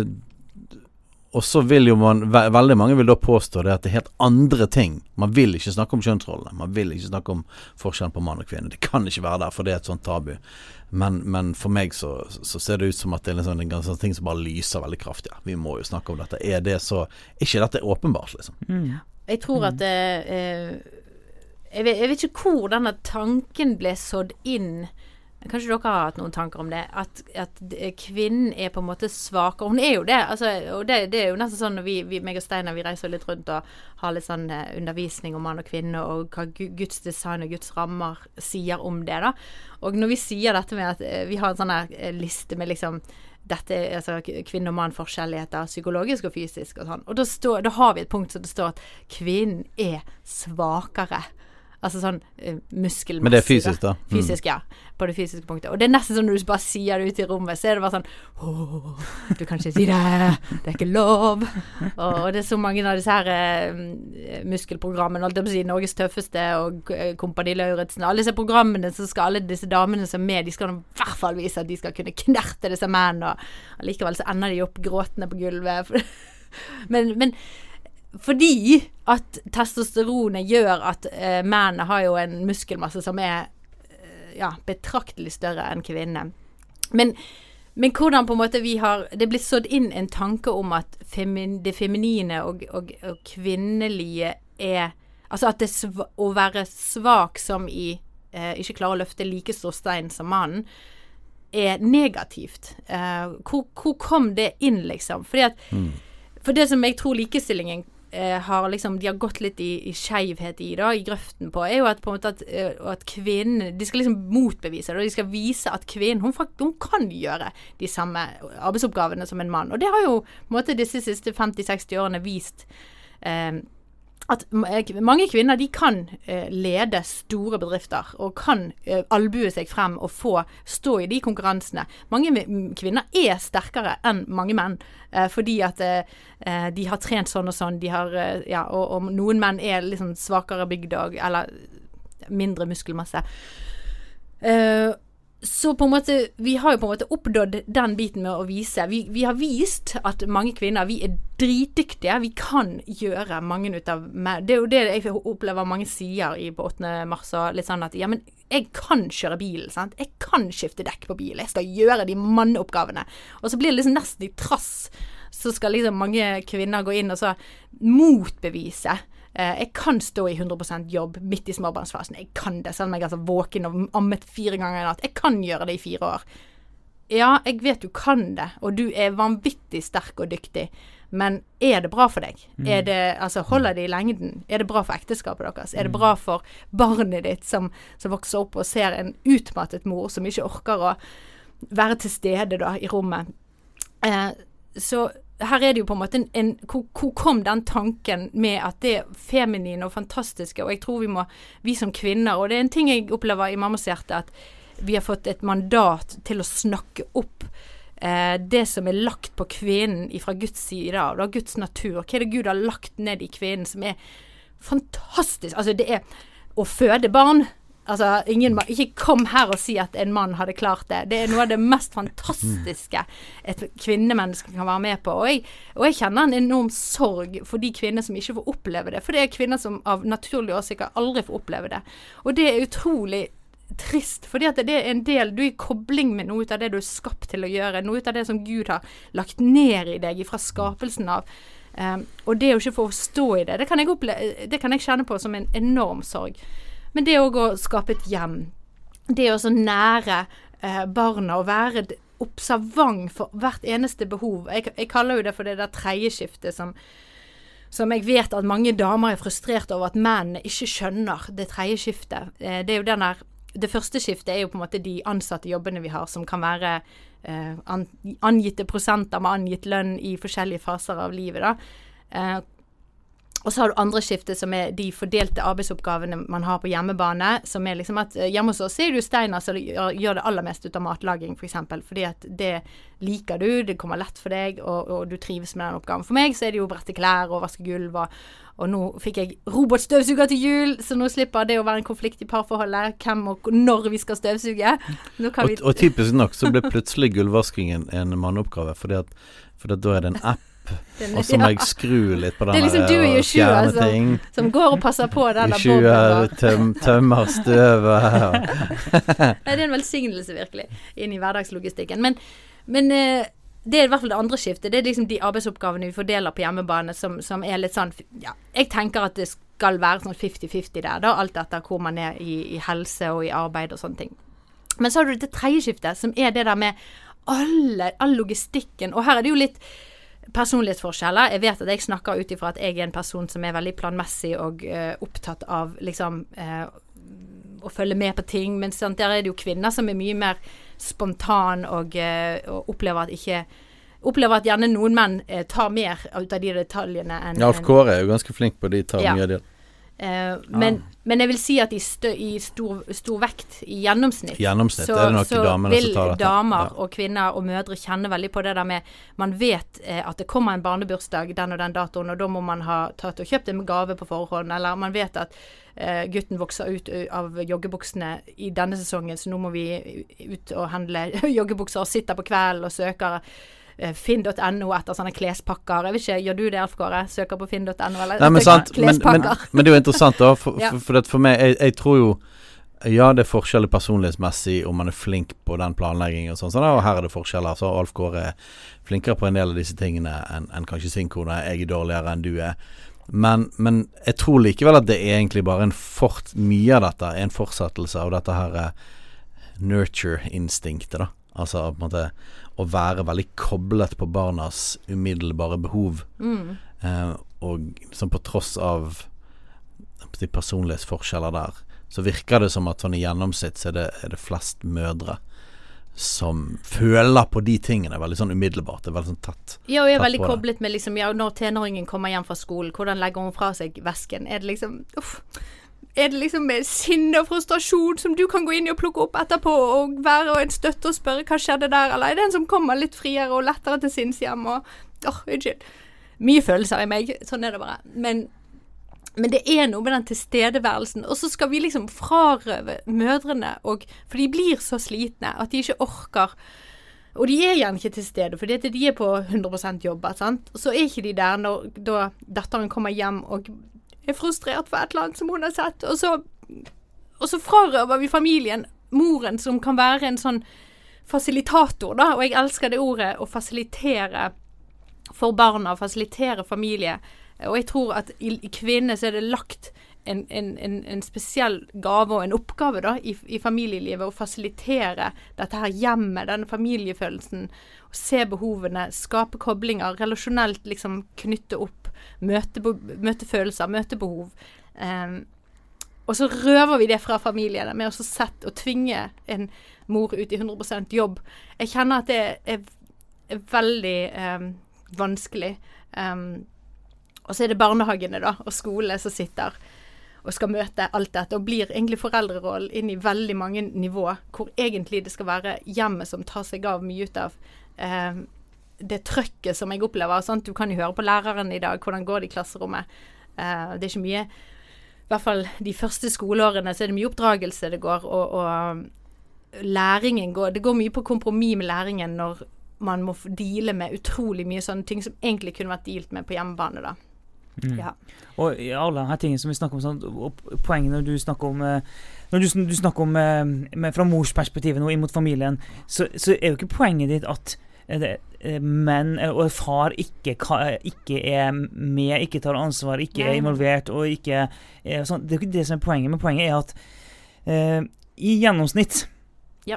Og så vil jo man, ve- veldig mange vil da påstå det at det er helt andre ting. Man vil ikke snakke om kjønnsrollene. Man vil ikke snakke om forskjellen på mann og kvinne. Det kan ikke være der, for det er et sånt tabu. Men, men for meg så, så ser det ut som at det er en sånn, en sånn ting som bare lyser veldig kraftig. Ja, vi må jo snakke om dette. Er det så... Ikke dette åpenbart, liksom. Mm. Jeg tror at det... Eh, jeg, vet, jeg vet ikke hvor denne tanken ble sådd inn. Kanskje dere har hatt noen tanker om det, at, at kvinnen er på en måte svakere. Hun er jo det, altså, og det, det er jo nesten sånn når vi, vi meg og Steinar, vi reiser litt rundt og har litt sånn uh, undervisning om mann og kvinne, og hva Guds design og Guds rammer sier om det da. Og når vi sier dette med at uh, vi har en sånn her uh, liste med liksom dette, altså kvinne og mann forskjelligheter, psykologisk og fysisk og sånn, og da, står, da har vi et punkt som det står at kvinnen er svakere. Altså sånn uh, muskelmessig. Men det er fysisk da? Mm. Fysisk, ja. På det fysiske punktet. Og det er nesten sånn når du bare sier det ut i rommet, så er det bare sånn åh, du kan ikke si det, det er ikke lov. Og det er så mange av disse her uh, muskelprogrammene, alt det å si Norges tøffeste og uh, Kompani Lauritzen, alle disse programmene, så skal alle disse damene som er med, de skal i hvert fall vise at de skal kunne knerte disse menn, og likevel så ender de opp gråtende på gulvet. men, men fordi at testosteronet gjør at eh, mennene har jo en muskelmasse som er eh, ja, betraktelig større enn kvinner. Men, men hvordan på en måte vi har, det blir sådd inn en tanke om at femin, det feminine og, og, og kvinnelige er, altså at det sv- å være svak som i eh, ikke klare å løfte like stor stein som mannen, er negativt. Eh, hvor, hvor kom det inn liksom? Fordi at, mm. for det som jeg tror likestillingen eh, har liksom, de har gått litt i, i skjevhet i da, i grøften på, er jo at på en måte at, uh, at kvinnen, de skal liksom motbevise det, og de skal vise at kvinnen, hun, fakt, hun kan gjøre de samme arbeidsoppgavene som en mann. Og det har jo på en måte disse siste femti seksti årene vist eh, at mange kvinner, de kan eh, lede store bedrifter og kan eh, albue seg frem og få stå i de konkurransene. Mange kvinner er sterkere enn mange menn, eh, fordi at eh, de har trent sånn og sånn, de har, eh, ja, og, og noen menn er liksom svakere bygd og, eller mindre muskelmasse. Eh, Så på en måte, vi har jo på en måte oppnådd den biten med å vise. Vi, vi har vist at mange kvinner, vi er dritdyktige. Vi kan gjøre mange ut av meg. Det er jo det jeg opplever mange sier i, på åttende mars, og litt sånn at, ja, men jeg kan kjøre bilen, sant? Jeg kan skifte dekk på bilen. Jeg skal gjøre de manneoppgavene. Og så blir det liksom nesten i trass. Så skal liksom mange kvinner gå inn og så motbevise. Uh, jeg kan stå i hundre prosent jobb midt i småbarnsfasen. Jeg kan det, selv om jeg er altså våken og ammet fire ganger i natt. Jeg kan gjøre det i fire år. Ja, jeg vet du kan det, og du er vanvittig sterk og dyktig. Men er det bra for deg? Mm. Er det, altså, holder det i lengden? Er det bra for ekteskapet deres? Er det bra for barnet ditt som, som vokser opp og ser en utmattet mor som ikke orker å være til stede da, i rommet? Uh, så her er det jo på en måte en, en hvor, hvor kom den tanken med at det er feminine og fantastiske, og jeg tror vi må, vi som kvinner, og det er en ting jeg opplever i Mammas hjerte, at vi har fått et mandat til å snakke opp eh, det som er lagt på kvinnen fra Guds side av, da, Guds natur. Hva er det Gud har lagt ned i kvinnen som er fantastisk? Altså det er å føde barn. Altså, ingen, ikke kom her og si at en mann hadde klart det. Det er noe av det mest fantastiske et kvinnemenneske kan være med på. Og jeg, og jeg kjenner en enorm sorg for de kvinner som ikke får oppleve det. For det er kvinner som av naturlige årsaker aldri får oppleve det. Og det er utrolig trist, fordi at det er en del, du er i kobling med noe av det du er skapt til å gjøre, noe av det som Gud har lagt ned i deg fra skapelsen av. Um, og det å ikke få stå i det, det kan jeg, oppleve, det kan jeg kjenne på som en enorm sorg. Men det å skape et hjem, det å så nære eh, barna og være observant for hvert eneste behov. Jeg, jeg kaller jo det for det der tredjeskiftet som, som jeg vet at mange damer er frustrert over at menn ikke skjønner det tredjeskiftet. Eh, det er jo den der, det første skiftet er jo på en måte de ansatte jobbene vi har, som kan være eh, an, angitte prosenter med angitt lønn i forskjellige faser av livet da. Eh, Og så har du andre skiftet som er de fordelte arbeidsoppgavene man har på hjemmebane, som er liksom at hjemme hos oss er du Steinar som gjør det aller mest ut av matlaging, for eksempel, fordi at det liker du, det kommer lett for deg, og, og du trives med den oppgaven. For meg så er det jo brette klær og vaske gulv, og, og nå fikk jeg robotstøvsuger til jul, så nå slipper det å være en konflikt i parforholdet, hvem og når vi skal støvsuge. Nå kan vi... og, og typisk nok så ble plutselig gulvvaskingen en manneoppgave, fordi at, fordi at da er det en app, Den, og så må ja. jeg skru litt på den. Det er liksom du i Joshua som, som går og passer på den der boblen. Tøm, tømmer støvet. Det er en velsignelse virkelig inn i hverdagslogistikken. Men, men det er i hvert fall det andre skiftet. Det er liksom de arbeidsoppgavene vi fordeler på hjemmebane som, som er litt sånn, ja, jeg tenker at det skal være sånn femti femti der, da, alt etter hvor man er i, i helse og i arbeid og sånne ting. Men så har du det tredje skiftet, som er det der med alle, all logistikken, og her er det jo litt personlighetsforskjeller. Jeg vet at jeg snakker ut ifra at jeg er en person som er veldig planmessig og uh, opptatt av liksom uh, å følge med på ting, men sant, der er det jo kvinner som er mye mer spontan og, uh, og opplever at ikke opplever at gjerne noen menn uh, tar mer ut av de detaljene enn... Ja, Alf Kåre er jo ganske flink på de tar ja. mye av det. Uh, men, ah. men jeg vil si at i, stø, i stor, stor vekt i gjennomsnitt, gjennomsnitt så, er det nok så damene vil som tar dette. damer ja. og kvinner og mødre kjenne veldig på det der med, man vet eh, at det kommer en barnebursdag den og den datoen, og da må man ha tatt og kjøpt en gave på forhånd, eller man vet at eh, gutten vokser ut av joggebuksene i denne sesongen, så nå må vi ut og handle joggebukser og sitte på kvelden og søker finn punktum no etter sånne klespakker. Jeg vet ikke, gjør du det, Alf Kåre? Søker på finn punktum no eller Nei, men, sant, men, men, men det er jo interessant da, for, ja. for, for, for meg, jeg, jeg tror jo ja, det er forskjeller personlighetsmessig om man er flink på den planleggingen og sånn, sånn og her er det forskjeller, så Alf Kåre er flinkere på en del av disse tingene enn en kanskje sin kone, jeg er dårligere enn du er. Men, men jeg tror likevel at det er egentlig bare en fort, mye av dette, en fortsettelse av dette her nurture-instinktet da. Altså på en måte å være veldig koblet på barnas umiddelbare behov. Mm. eh, og som på tross av de personlighetsforskjeller der, så virker det som at sånn i gjennomsnitt så er det, er det flest mødre som føler på de tingene veldig sånn umiddelbart. Det er veldig sånn tatt. Ja, og jeg er veldig koblet med liksom, ja, når tenåringen kommer hjem fra skolen, hvordan legger hun fra seg vesken? Er det liksom, uff, er det liksom med sinne og frustrasjon som du kan gå inn og plukke opp etterpå og være en støtte og spørre hva skjedde der, eller er det en som kommer litt friere og lettere til sinns hjem og, åh, unnskyld. Mye følelser i meg, sånn er det bare. Men Men det er noe med den tilstedeværelsen, og så skal vi liksom frarøve mødrene, og, for de blir så slitne at de ikke orker, og de er gjerne ikke til stede, for de er på hundre prosent jobb, sant? Og så er ikke de der når da datteren kommer hjem og er frustrert for et eller annet som hun har sett, og så, og så frarøver vi familien, moren som kan være en sånn fasilitator da, og jeg elsker det ordet, å fasilitere for barna, fasilitere familie. Og jeg tror at i, i kvinner så er det lagt en, en, en, en spesiell gave og en oppgave da, i, i familielivet, å fasilitere dette her hjemmet, denne familiefølelsen, å se behovene, skape koblinger, relasjonelt liksom knytte opp, møte, møte følelser, møte behov. Um, og så røver vi det fra familiene med å sette og tvinge en mor ut i hundre prosent jobb. Jeg kjenner at det er, er veldig um, vanskelig. Um, Og så er det barnehagene da, og skole som sitter og skal møte alt dette, og blir egentlig foreldrerollen inn i veldig mange nivåer, hvor egentlig det skal være hjemmet som tar seg av mye ut av eh, det trøkket som jeg opplever. Sant? Du kan jo høre på læreren i dag, hvordan går det i klasserommet. Eh, det er ikke mye, i hvert fall de første skoleårene, så er det mye oppdragelse det går, og, og læringen går, det går mye på kompromiss med læringen når man må deale med utrolig mye sånne ting som egentlig kunne vært dealt med på hjemmebane da. Mm. Ja. Og i alle her tingene som vi snakker om sånn, og poenget når du snakker om når du, du snakker om med, fra mors perspektiv nå inn mot familien, så, så er jo ikke poenget ditt at det, menn og far ikke, ikke er med, ikke tar ansvar, ikke er involvert og ikke er sånn. Det er jo ikke det som er poenget, men poenget er at eh, i gjennomsnitt ja.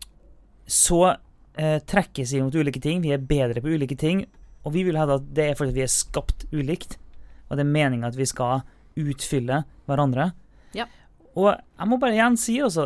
så eh, trekkes vi mot ulike ting, vi er bedre på ulike ting, og vi vil ha at det er fordi vi er skapt ulikt, og det er meningen at vi skal utfylle hverandre. Ja. Og jeg må bare igjen si også,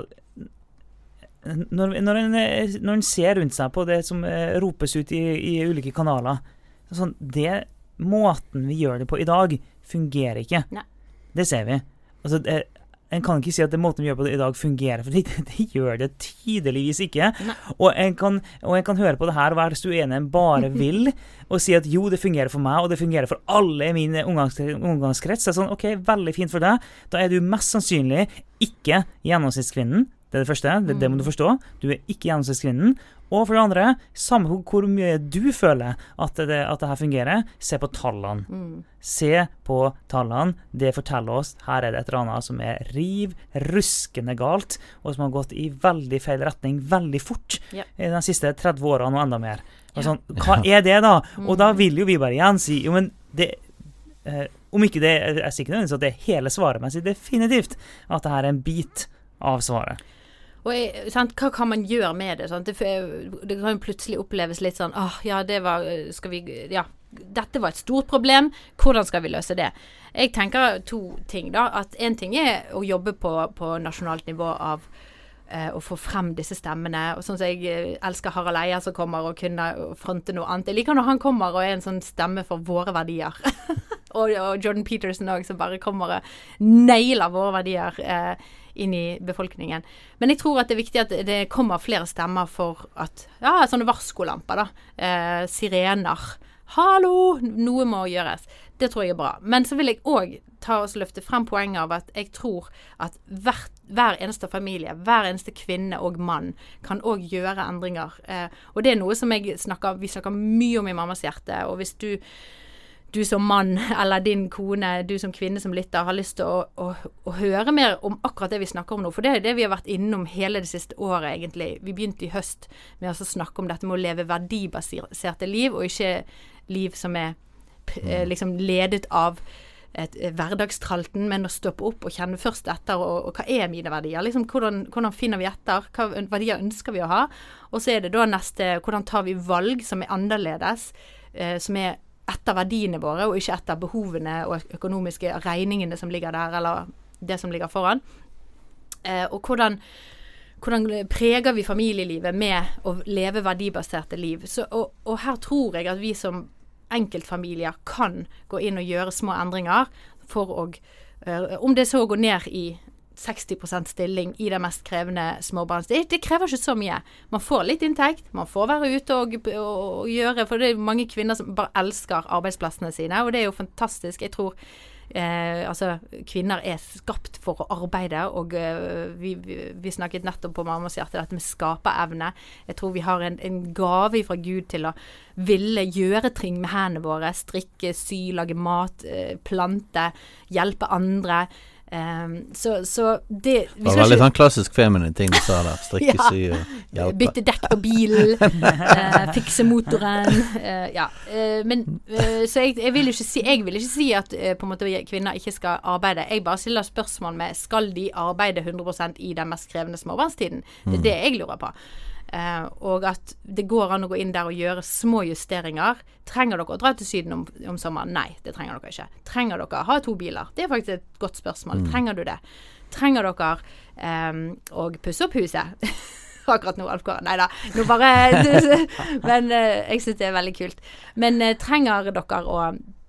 når, når, en, når en ser rundt seg på det som eh, ropes ut i, i ulike kanaler, sånn, det måten vi gjør det på i dag fungerer ikke. Nei. Det ser vi. Altså, det, en kan ikke si at det måten vi gjør på det i dag fungerer, for det, det gjør det tydeligvis ikke. Og en, kan, og en kan høre på det her og være så uenig en bare vil, og si at jo, det fungerer for meg, og det fungerer for alle i min omgangskrets. Det er sånn, ok, veldig fint for deg. Da er du mest sannsynlig ikke gjennomsnittskvinnen. Det er det første, det, det må du forstå. Du er ikke gjennomsnittskvinnen. Og for det andre, samme hvor mye du føler at det, at det her fungerer, se på tallene. Mm. Se på tallene. Det forteller oss, her er det et eller annet som er riv, ruskende galt, og som har gått i veldig feil retning, veldig fort, ja. I de siste tretti årene og enda mer. Og sånn, hva er det da? Mm. Og da vil jo vi bare igjen si, jo, men det, eh, om ikke det er sikkert nødvendigvis at det er hele svaret, men jeg sier definitivt at det her er en bit av svaret. Og jeg, sant, hva kan man gjøre med det? Sant? Det, det kan jo plutselig oppleves litt sånn, åh, ja, det var, skal vi, ja, dette var et stort problem, hvordan skal vi løse det? Jeg tenker to ting da, at en ting er å jobbe på, på nasjonalt nivå av eh, å få frem disse stemmene, og sånn som jeg elsker Harald Eia som kommer og kunne fronte noe annet. Jeg liker når han kommer og er en sånn stemme for våre verdier. og, og Jordan Peterson også, som bare kommer og nailer våre verdier eh, inn i befolkningen. Men jeg tror at det er viktig at det kommer flere stemmer for at, ja, sånne varskolamper da, eh, sirener, hallo, noe må gjøres. Det tror jeg er bra. Men så vil jeg også ta oss løfte frem poenget av at jeg tror at hver, hver eneste familie, hver eneste kvinne og mann kan også gjøre endringer. Eh, og det er noe som jeg snakker, vi snakker mye om i Mammas hjerte, og hvis du du som mann, eller din kone, du som kvinne som lytter, har lyst til å, å, å høre mer om akkurat det vi snakker om nå. For det er det vi har vært innom hele det siste året, egentlig. Vi begynte i høst med å snakke om dette med å leve verdibaserte liv, og ikke liv som er liksom ledet av et hverdagstralten, men å stoppe opp og kjenne først etter, og, og hva er mine verdier? Liksom, hvordan, hvordan finner vi etter? Hva verdier ønsker vi å ha? Og så er det da neste, hvordan tar vi valg som er annerledes, eh, som er etter verdiene våre, og ikke etter behovene og økonomiske regningene som ligger der, eller det som ligger foran. Eh, og hvordan, hvordan preger vi familielivet med å leve verdibaserte liv. Så, og, og her tror jeg at vi som enkeltfamilier kan gå inn og gjøre små endringer for å, uh, om det så går ned i seksti prosent stilling i det mest krevende småbarns. Det, det krever ikke så mye. Man får litt inntekt, man får være ute og, og, og gjøre, for det er mange kvinner som bare elsker arbeidsplassene sine, og det er jo fantastisk. Jeg tror eh, altså, kvinner er skapt for å arbeide, og eh, vi, vi, vi snakket nettopp på Mammas hjerte, dette med skaperevne. Jeg tror vi har en, en gave fra Gud til å ville gjøre ting med hendene våre, strikke, sy, lage mat, eh, plante, hjelpe andre. Um, så, så det Det var veldig sånn klassisk feminine ting du sa der. Strikke, ja, sy og hjelpe. Bytte dekk på bilen, uh, fikse motoren. Uh, ja, uh, men uh, så jeg, jeg vil ikke si Jeg vil ikke si at uh, på en måte kvinner ikke skal arbeide. Jeg bare stiller spørsmål med skal de arbeide hundre prosent i den mest krevende småbarnstiden. Det er det jeg lurer på. Uh, og at det går an å gå inn der og gjøre små justeringer. Trenger dere å dra til Syden om, om sommeren? Nei, det trenger dere ikke. Trenger dere å ha to biler? Det er faktisk et godt spørsmål. Mm. Trenger du det? Trenger dere um, å pusse opp huset? Akkurat nå, Alfgård. Nei da, nå bare Men uh, jeg synes det er veldig kult. Men uh, trenger dere å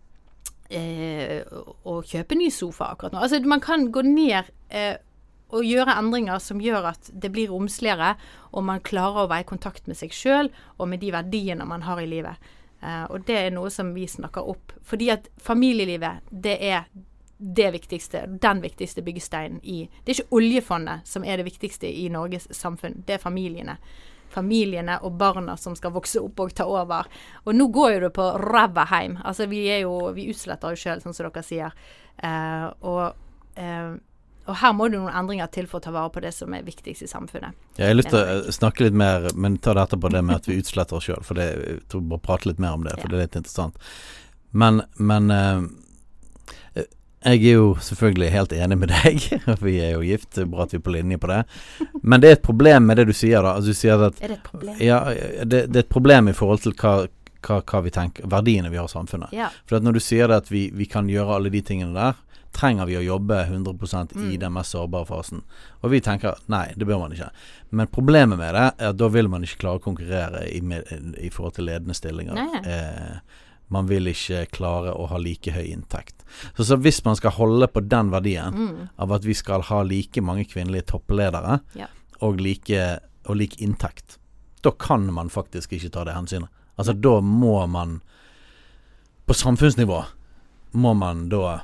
uh, å kjøpe ny sofa akkurat nå? Altså, man kan gå ned uh, og gjøre endringer som gjør at det blir romsligere, og man klarer å være i kontakt med seg selv, og med de verdiene man har i livet. Uh, og det er noe som vi snakker opp. Fordi at familielivet, det er det viktigste, den viktigste byggesteinen i. Det er ikke oljefondet som er det viktigste i Norges samfunn, det er familiene. Familiene og barna som skal vokse opp og ta over. Og nå går jo det på ræva heim. Altså vi er jo, vi utsletter jo selv, sånn som dere sier. Uh, og uh, Og her må det noen endringer til for å ta vare på det som er viktigst i samfunnet. Jeg har lyst til å snakke litt mer, men ta dette på det med at vi utsletter oss selv, for det, jeg tror bare prate litt mer om det, for ja. Det er litt interessant. Men, men eh, jeg er jo selvfølgelig helt enig med deg, vi er jo gift, det er bra at vi er på linje på det. Men det er et problem med det du sier da. Altså, du sier at, er det et problem? Ja, det, det er et problem i forhold til hva, hva, hva vi tenker, verdiene vi har i samfunnet. Ja. For at når du sier det at vi, vi kan gjøre alle de tingene der, trenger vi å jobbe hundre prosent i mm. den mest sårbare fasen. Og vi tenker, nei, det bør man ikke. Men problemet med det er at da vil man ikke klare å konkurrere i, med, i forhold til ledende stillinger. Eh, man vil ikke klare å ha like høy inntekt. Så, så hvis man skal holde på den verdien mm. av at vi skal ha like mange kvinnelige toppledere ja. og, like, og lik inntekt, da kan man faktisk ikke ta det hensynet. Altså mm. da må man på samfunnsnivå må man da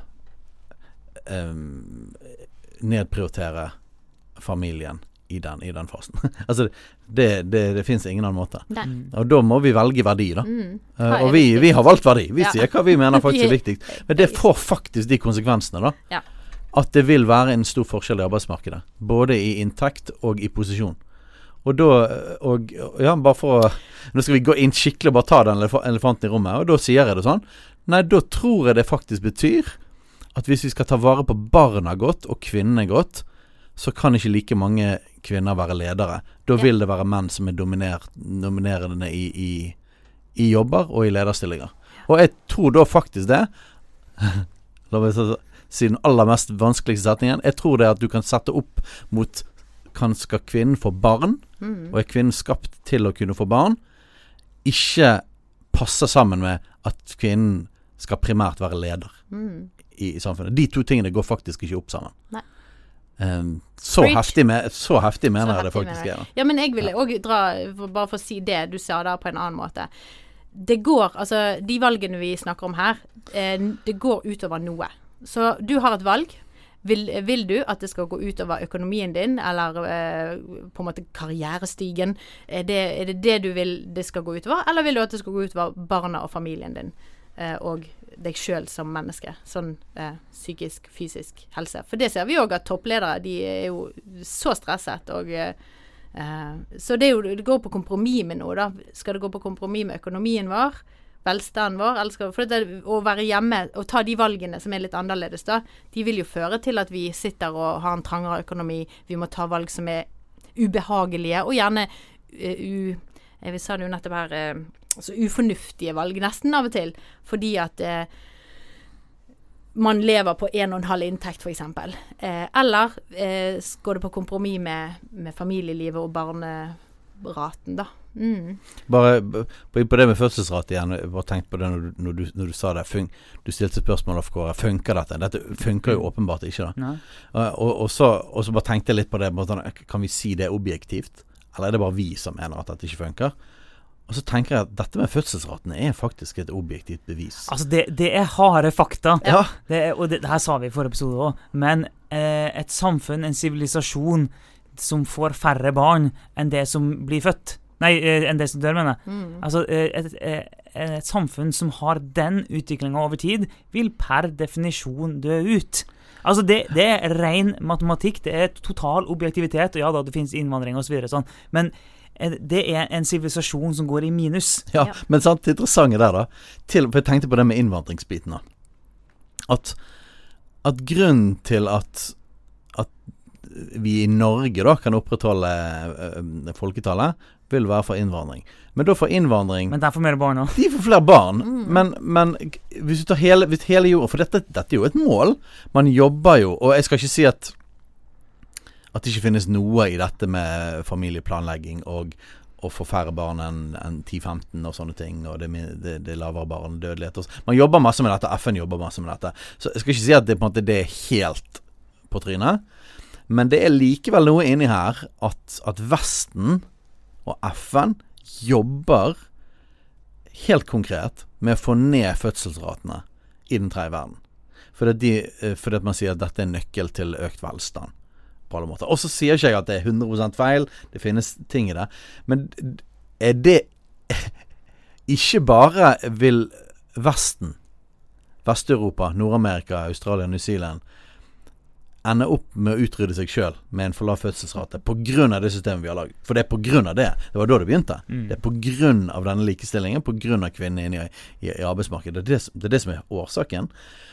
Um, nedprioritere familien i den, i den fasen. Altså det, det, det finnes ingen annen måte. Nei. Og da må vi velge verdi da. Mm. Uh, og vi, vi har valgt verdi. Vi ja. sier hva vi mener faktisk er viktig. Men det får faktisk de konsekvensene da. Ja. At det vil være en stor forskjell i arbeidsmarkedet. Både i inntekt og i posisjon. Og da, og, ja, bare for å, nå skal vi gå inn skikkelig og bare ta den elefanten i rommet, og da sier jeg det sånn, nei, da tror jeg det faktisk betyr at hvis vi skal ta vare på barna godt og kvinnene godt, så kan ikke like mange kvinner være ledere. Da vil det være menn som er dominer, dominerende i, i, i jobber og i lederstillinger. Og jeg tror da faktisk det, la meg si den aller mest vanskeligste setningen, jeg tror det at du kan sette opp mot kan skal kvinnen få barn, mm. og er kvinnen skapt til å kunne få barn, ikke passer sammen med at kvinnen skal primært være leder. Mm. I, i samfunnet. De to tingene går faktisk ikke opp sammen. Nei. Um, så, heftig med, så heftig mener så jeg det faktisk er. Ja, men jeg ville også dra, bare for å si det du sa der på en annen måte. Det går, altså de valgene vi snakker om her, eh, det går utover noe. Så du har et valg. Vil, vil du at det skal gå utover økonomien din, eller eh, på en måte karrierestigen? Er det, er det det du vil det skal gå utover, eller vil du at det skal gå utover barna og familien din? Eh, og deg selv som menneske, sånn eh, psykisk, fysisk helse. For det ser vi også at toppledere, de er jo så stresset, og eh, så det, er jo, det går på kompromiss med noe da. Skal det gå på kompromiss med økonomien vår, velstanden vår, eller skal, for det, å være hjemme og ta de valgene som er litt annerledes da, de vil jo føre til at vi sitter og har en trangere økonomi, vi må ta valg som er ubehagelige, og gjerne uh, u, jeg sa det jo nettopp her, uh, altså ufornuftige valg nesten av og til, fordi at eh, man lever på en og en halv inntekt for eksempel. Eh, eller eh, går det på kompromiss med, med familielivet og barneraten da. Mm. Bare på, på det med fødselsrate igjen, bare tenk på det når du, når du, når du sa det, fun, du stilte spørsmål av Kåre, funker dette? Dette funker jo åpenbart ikke da. Uh, og, og, så, og så bare tenkte jeg litt på det, kan vi si det objektivt? Eller er det bare vi som mener at dette ikke funker? Og så tenker jeg at dette med fødselsraten er faktisk et objektivt bevis. Altså det, det er harde fakta. Ja. Det er, og det, det her sa vi i forrige episode også. Men eh, et samfunn, en sivilisasjon som får færre barn enn det som blir født. Nei, eh, enn det som dør, mener jeg. Mm. Altså et, et, et samfunn som har den utviklingen over tid, vil per definisjon dø ut. Altså det, det er ren matematikk, det er total objektivitet, og ja da, det finnes innvandring og så videre sånn. Men det er en sivilisasjon som går i minus. Ja, ja. Men sant, det interessante der da, til, for jeg tenkte på det med innvandringsbiten da, at, at grunnen til at, at vi i Norge da kan opprettholde uh, folketallet, vil være for innvandring. Men da for innvandring... Men de får mer barn også. De får flere barn, mm. men, men hvis du tar hele, hvis hele jorden, for dette, dette er jo et mål, man jobber jo, og jeg skal ikke si at at det ikke finnes noe i dette med familieplanlegging og å få færre barn enn en ti femten og sånne ting, og det, det, det lavere barnedødelighet. Man jobber masse med dette, F N jobber masse med dette. Så jeg skal ikke si at det, på en måte, det er helt på trynet, men det er likevel noe inni her at, at Vesten og F N jobber helt konkret med å få ned fødselsratene i den tredje verden. Fordi, de, fordi at man sier at dette er nøkkel til økt velstand. Og så sier ikke jeg at det er hundre prosent feil, det finnes ting i det, men er det ikke bare vil Vesten, Vest-Europa, Nord-Amerika, Australia, New Zealand ende opp med å utrydde seg selv med en for lav fødselsrate på grunn av det systemet vi har laget, for det er på grunn av det, det var da det begynte, mm. det er på grunn av denne likestillingen, på grunn av kvinner inne i, i, i arbeidsmarkedet, det er det, det er det som er årsaken.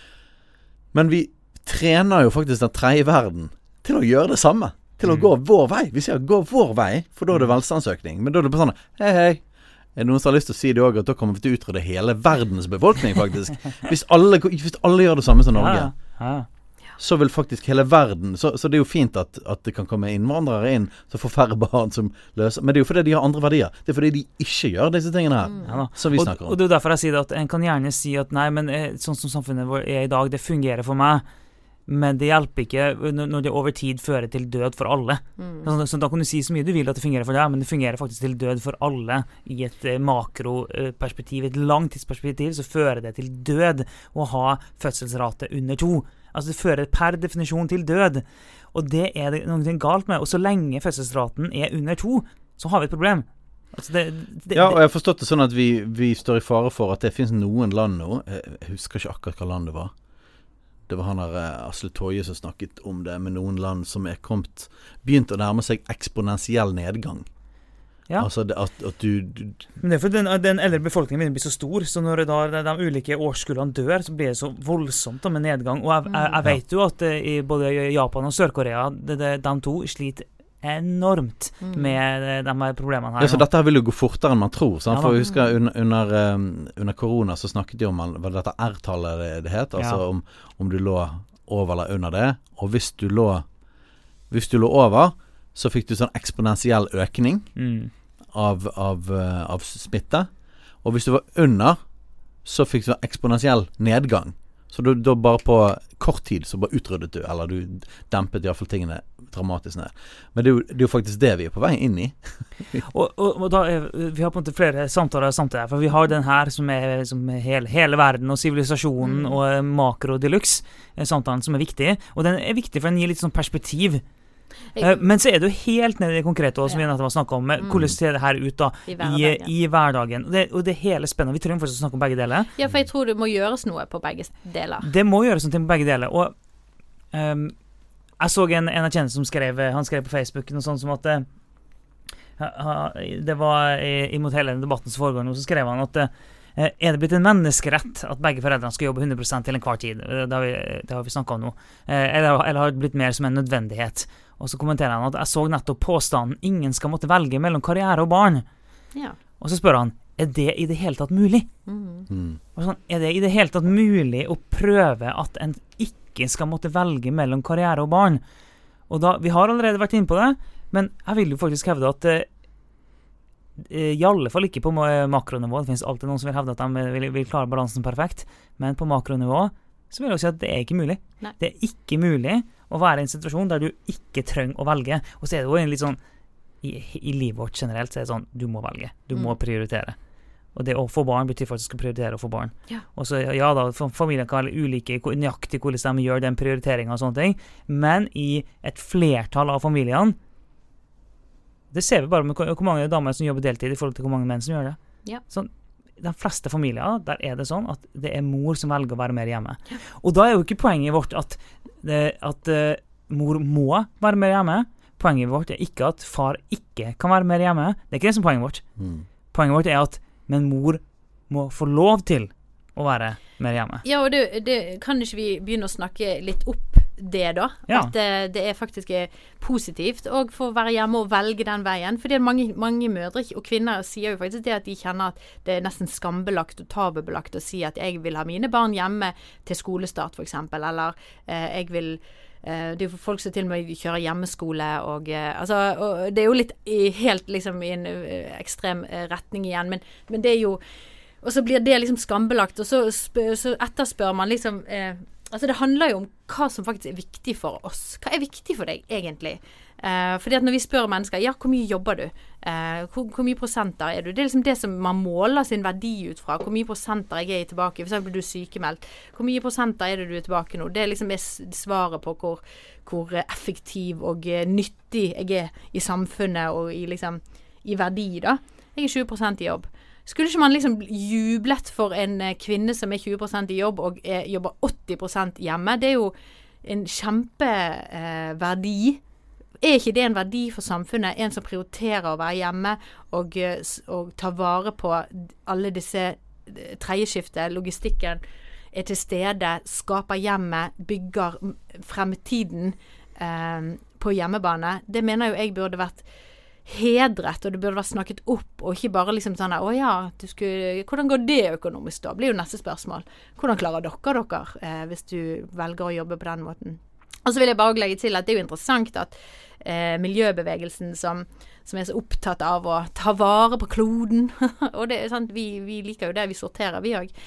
Men vi trener jo faktisk den tredje verden til å gjøre det samme, til å mm. gå vår vei. Vi sier gå vår vei, for da er det velstandsøkning. Men da er det bare sånn, hei, hei, er det noen som har lyst til å si det også, at da kommer vi til å utrydde hele verdens befolkning, faktisk. Hvis alle, hvis alle gjør det samme som Norge, ja, ja. så vil faktisk hele verden, så, så det er jo fint at, at det kan komme innvandrere inn, så får færre barn som løser, men det er jo fordi de har andre verdier. Det er fordi de ikke gjør disse tingene her, mm. som vi snakker om. Og, og det er derfor jeg sier at en kan gjerne si at nei, men sånn som samfunnet vårt er i dag, det fungerer for meg. Men det hjelper ikke når det over tid fører til død for alle. Mm. Så, så da kan du si så mye du vil at det fungerer for deg, men det fungerer faktisk til død for alle i et eh, makroperspektiv, et langtidsperspektiv, så fører det til død å ha fødselsrate under to. Altså det fører per definisjon til død, og det er det noe galt med. Og så lenge fødselsraten er under to, så har vi et problem. Altså det, det, ja, og jeg har forstått det sånn at vi, vi står i fare for at det finnes noen land nå, jeg husker ikke akkurat hva land det var, det var han her Asle Toje som snakket om det med noen land som er kommet, begynt å nærme seg eksponentiell nedgang. Ja. Altså det, at, at du, du... Men det er for den, den eldre befolkningen vil bli så stor, så når da de, de ulike årskullene dør, så blir det så voldsomt da, med nedgang. Og jeg, jeg, jeg vet jo at i både Japan og Sør-Korea, det, det, de to sliter enormt mm. med de her problemene her. Ja, så dette her vil jo gå fortere enn man tror, sant? Ja, for jeg husker under, under, um, under korona så snakket de om hva dette R-tallet det, det het, altså ja. om, om du lå over eller under det, og hvis du lå hvis du lå over, så fikk du sånn eksponentiell økning mm. av, av, uh, av smitte, og hvis du var under, så fikk du eksponentiell nedgang. Så du, da bare på kort tid så bare utryddet du, eller du dempet i hvert fall tingene dramatisk ned. Men det er, jo, det er jo faktisk det vi er på vei inn i. og, og, og da er, vi har på en måte flere samtaler samtidig, for vi har den her som er som hele, hele verden og sivilisasjonen mm. og makro deluxe, samtalen som er viktig, og den er viktig for den gir litt sånn perspektiv. Jeg, men så er det jo helt nede i det konkrete også, som ja. vi nettopp har snakket om, mm. hvordan ser det her ut da i hverdagen, i, i hverdagen. Og, det, og det er hele spennende, vi trenger faktisk å snakke om begge deler. Ja, for jeg tror det må gjøres noe på begge deler. Det må gjøres noe på begge deler, og um, jeg så en, en av kjennene som skrev, han skrev på Facebook noe sånt som at uh, det var imot hele den debatten som foregår nå, så skrev han at uh, er det blitt en menneskerett at begge foreldrene skal jobbe hundre prosent til en hver tid? Det har vi, det har vi snakket om nå. Eller, eller har det blitt mer som en nødvendighet? Og så kommenterer han at jeg så nettopp påstanden ingen skal måtte velge mellom karriere og barn. Ja. Og så spør han, er det i det hele tatt mulig? Mm. Mm. Og sånn, er det i det hele tatt mulig å prøve at en ikke skal måtte velge mellom karriere og barn? Og da, vi har allerede vært inne på det, men jeg vil jo faktisk hevde at eh, i alle fall ikke på makronivå. Det finnes alltid noen som vil hevde at de vil, vil klare balansen perfekt, men på makronivå så vil jeg si at det er ikke mulig. Nei. Det er ikke mulig å være i en situasjon der du ikke trenger å velge. Og så er det jo en litt sånn i, i livet vårt generelt så er det sånn, du må velge, du Mm. må prioritere. Og det å få barn betyr faktisk å prioritere å få barn. Ja. Og så, ja da, familien kan være ulike, nøyaktig hvordan de gjør den prioriteringen og sånne ting, men i et flertall av familiene, det ser vi bare med hvor mange damer som jobber deltid i forhold til hvor mange menn som gjør det. Ja. Sånn, de fleste familier, der er det sånn at det er mor som velger å være mer hjemme. Ja. Og da er jo ikke poenget vårt at, det, at uh, mor må være mer hjemme. Poenget vårt er ikke at far ikke kan være mer hjemme. Det er ikke det som er poenget vårt. Mm. Poenget vårt er at men mor må få lov til å være mer hjemme. Ja, og det, det kan ikke vi begynne å snakke litt opp det da? Ja. At det, det er faktisk er positivt og for å være hjemme og velge den veien. Fordi mange, mange mødre og kvinner sier jo faktisk det at de kjenner at det er nesten skambelagt og tabubelagt å si at jeg vil ha mine barn hjemme til skolestart for eksempel, eller eh, jeg vil Uh, det er jo folk som til og med kjører hjemmeskole og, uh, altså, og det er jo litt i, helt liksom i en uh, ekstrem uh, retning igjen, men, men det er jo og så blir det liksom skambelagt og så, spør, så etterspør man liksom uh, altså det handler jo om hva som faktisk er viktig for oss. Hva er viktig for deg egentlig? Uh, fordi at når vi spør mennesker, ja, hvor mye jobber du? Uh, hvor, hvor mye prosenter er du? Det er liksom det som man måler sin verdi ut fra. Hvor mye prosenter jeg er tilbake? For eksempel du er sykemeldt. Hvor mye prosenter er det du er tilbake nå? Det er liksom det svaret på hvor, hvor effektiv og uh, nyttig jeg er i samfunnet og i liksom i verdi da. Jeg er tjue prosent i jobb. Skulle ikke man liksom jublet for en kvinne som er tjue prosent i jobb og er, jobber åtti prosent hjemme? Det er jo en kjempeverdi. Eh, er ikke det en verdi for samfunnet? En som prioriterer å være hjemme og, og ta vare på alle disse tredjeskiftet, logistikken er til stede, skaper hjemmet, bygger fremtiden eh, på hjemmebane. Det mener jo jeg burde vært hedret, og det burde vært snakket opp, og ikke bare liksom sånn, å ja, du skulle, hvordan går det økonomisk da? Blir jo neste spørsmål. Hvordan klarer dere dere, eh, hvis du velger å jobbe på den måten? Og så vil jeg bare legge til at det er jo interessant at eh, miljøbevegelsen som, som er så opptatt av å ta vare på kloden, og det er sant, vi, vi liker jo det, vi sorterer vi også.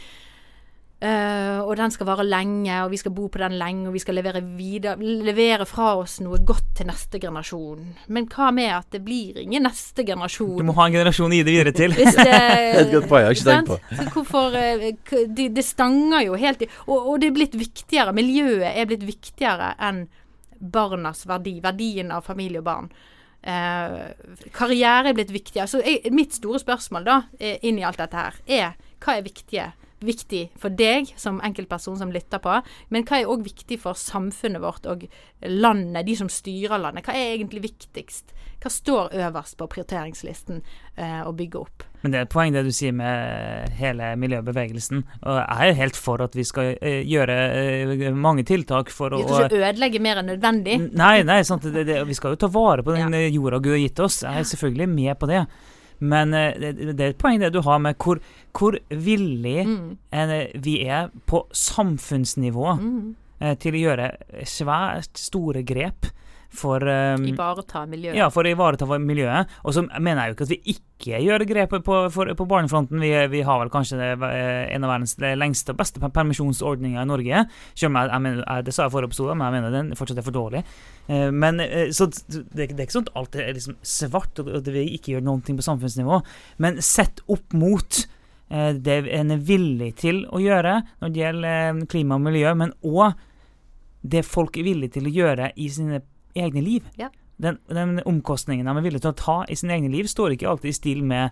Uh, og den skal vare lenge, og vi skal bo på den lenge, og vi skal levere videre, levere fra oss noe godt til neste generasjon. Men hva med at det blir ingen neste generasjon? Du må ha en generasjon å gi det videre til. Hvis det, Et godt poeng, jeg har ikke tenkt på. Så hvorfor, det, det stanger jo helt i, og, og det er blitt viktigere, miljøet er blitt viktigere enn barnas verdi, verdien av familie og barn. Uh, karriere er blitt viktigere. Så jeg, mitt store spørsmål da, inn i alt dette her, er hva er viktige? viktig for deg som enkeltperson som lytter på, men hva er også viktig for samfunnet vårt og landet, de som styrer landet? Hva er egentlig viktigst? Hva står øverst på prioriteringslisten eh, å bygge opp? Men det er et poeng det du sier med hele miljøbevegelsen, og jeg er helt for at vi skal eh, gjøre eh, mange tiltak for å... Vi skal ikke ødelegge mer enn nødvendig. Nei, nei, sant, det, det, vi skal jo ta vare på den Ja. jorda Gud har gitt oss. Jeg er selvfølgelig med på det. Men eh, det, det er et poeng det du har med hvor, hvor villig Mm. eh, vi er på samfunnsnivå Mm. eh, til å gjøre svært store grep for, eh, Ivareta miljøet. ja, for å ivareta miljøet. Og så mener jeg jo ikke at vi ikke gjør grep på, for, på barnefronten. Vi, vi har vel kanskje det, en av verdens lengste og beste permisjonsordninger i Norge. Selv om jeg, jeg mener, det sa jeg i forrige episode, men jeg mener den fortsatt er for dårlig. Eh, men eh, så det, det er ikke sånn at alt er liksom svart, og at vi ikke gjør noen ting på samfunnsnivå. Men sett opp mot eh, det en er villig til å gjøre når det gjelder eh, klima og miljø, men også det folk er villige til å gjøre i sine egne liv. Ja. Den, den omkostningen de er villige til å ta i sine egne liv står ikke alltid i stil med,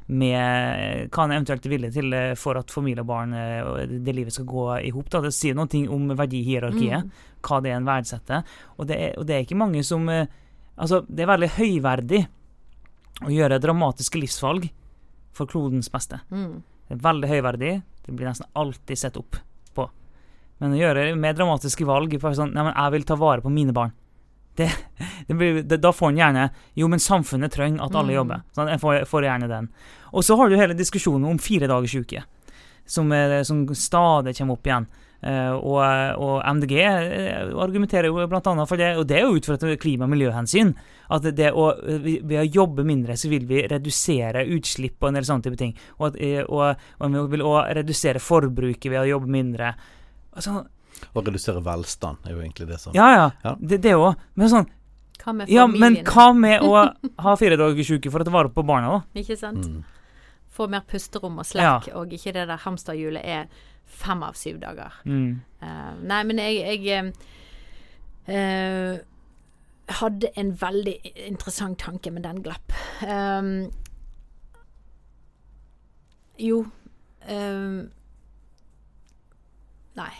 med hva en eventuelt er villig til for at familie og barn og det livet skal gå i hop. Det sier noen ting om verdihierarkiet, Mm. hva det er en verdsetter. Og det er, og det er ikke mange som altså det er veldig høyverdig å gjøre dramatiske livsvalg for klodens beste. Mm. Det er veldig høyverdig. Det blir nesten alltid sett opp på. Men å gjøre mer dramatiske valg på sånn, nei, men jeg vil ta vare på mine barn. det, det blir, det, da får en gjerne, jo, men samfunnet trenger at alle Mm. jobber. Sånn, jeg får, får gjerne den. Og så har du hele diskusjonen om fire dagers uke, som, er, som stadig kommer opp igjen. Uh, og, og M D G argumenterer jo blant annet for det, og det er jo ut fra et klima- og miljøhensyn, at det å, ved å jobbe mindre så vil vi redusere utslipp og en del sånne type ting, og, at, og, og vi vil også redusere forbruket ved å jobbe mindre. Altså, Og redusere velstand er jo egentlig det som ja, ja, Ja. det, det også, men sånn, Hva med ja, men familiene? hva med å ha fire dagers uke for å ta vare på barna da? Ikke sant? mm. Få mer pusterom og slekk, og ikke det der hamsterhjulet er fem av syv dager. Mm. Uh, nei, men jeg, jeg uh, hadde en veldig interessant tanke, men den glapp. Um, jo um, Nei.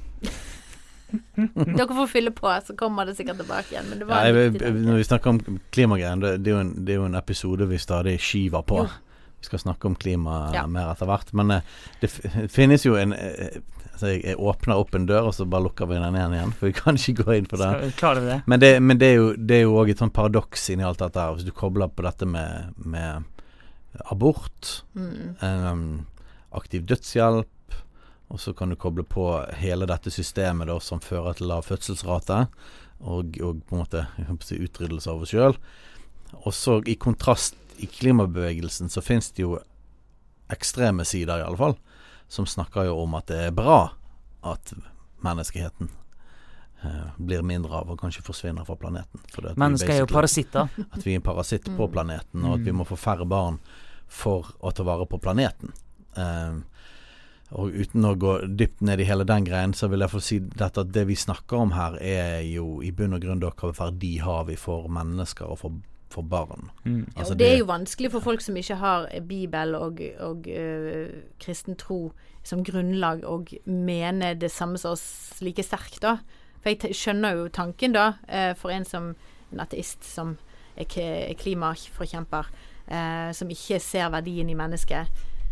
Dere får fylle på, så kommer det sikkert tilbake igjen. Men det var ja, en jeg, viktig jeg, tanke. Når vi snakker om klimagreier, det, det, er jo en, det er jo en episode vi stadig skyver på. Jo. Vi skal snakke om klima Ja. mer etter hvert. Men eh, det f- finnes jo en eh, altså jeg, jeg åpner opp en dør, og så bare lukker vi den igjen igjen. For vi kan ikke gå inn på det. Skal, klarer vi det? Men det, men det er jo det er jo også et sånn paradoks inni alt dette her. Hvis du kobler på dette med, med abort, Mm. um, aktiv dødshjelp, og så kan du koble på hele dette systemet da, som fører til lav fødselsrate, og, og på en måte jeg kan si, utryddelse av oss selv. Og så i kontrast i klimabevegelsen så finnes det jo ekstreme sider i alle fall, som snakker jo om at det er bra at menneskeheten eh, blir mindre av og kanskje forsvinner fra planeten. Fordi at vi Mennesker er jo basically- parasitter. At vi er en parasitt på Mm. planeten, og at vi Mm. må få færre barn for å ta vare på planeten. Um, og uten å gå dypt ned i hele den greien, så vil jeg få si dette at det vi snakker om her er jo i bunn og grunn da hva verdi har vi for mennesker og for, for barn. Mm. Ja, Altså og det er jo vanskelig for folk som ikke har Bibel og, og øh, kristen tro som grunnlag, og mene det samme som oss like sterkt, da. For jeg t- skjønner jo tanken, da, eh, for en som en ateist som er, k- er klimaforkjemper, eh, som ikke ser verdien i mennesket,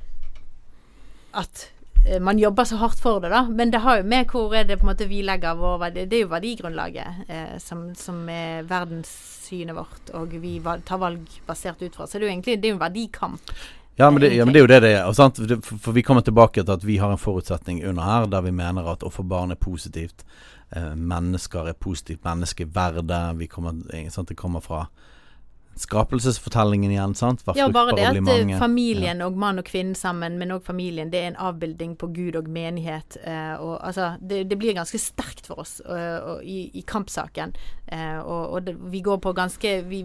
at eh, man jobber så hardt for det, da. Men det har jo med hvor er det på en måte vi legger vår verdi. Det er jo verdigrunnlaget eh, som, som er verdenssynet vårt, og vi val- tar valg basert ut fra. Så det er jo egentlig det er jo en verdikamp. Ja, men det, ja, men det er jo det det er. Og sant? Det- For, for vi kommer tilbake til at vi har en forutsetning under her, der vi mener at å få barn er positivt. Eh, mennesker er positivt. Menneskeverde. Vi kommer, sant? Det kommer fra skapelsesfortellingen igjen, sant? Vær Ja, bare det fruktbar og at bli eh, mange. familien og mann og kvinne sammen, men også familien, det er en avbildning på Gud og menighet. Eh, og altså, det, det blir ganske sterkt for oss eh, og, i, i kampsaken. Eh, og og det, vi går på ganske vi,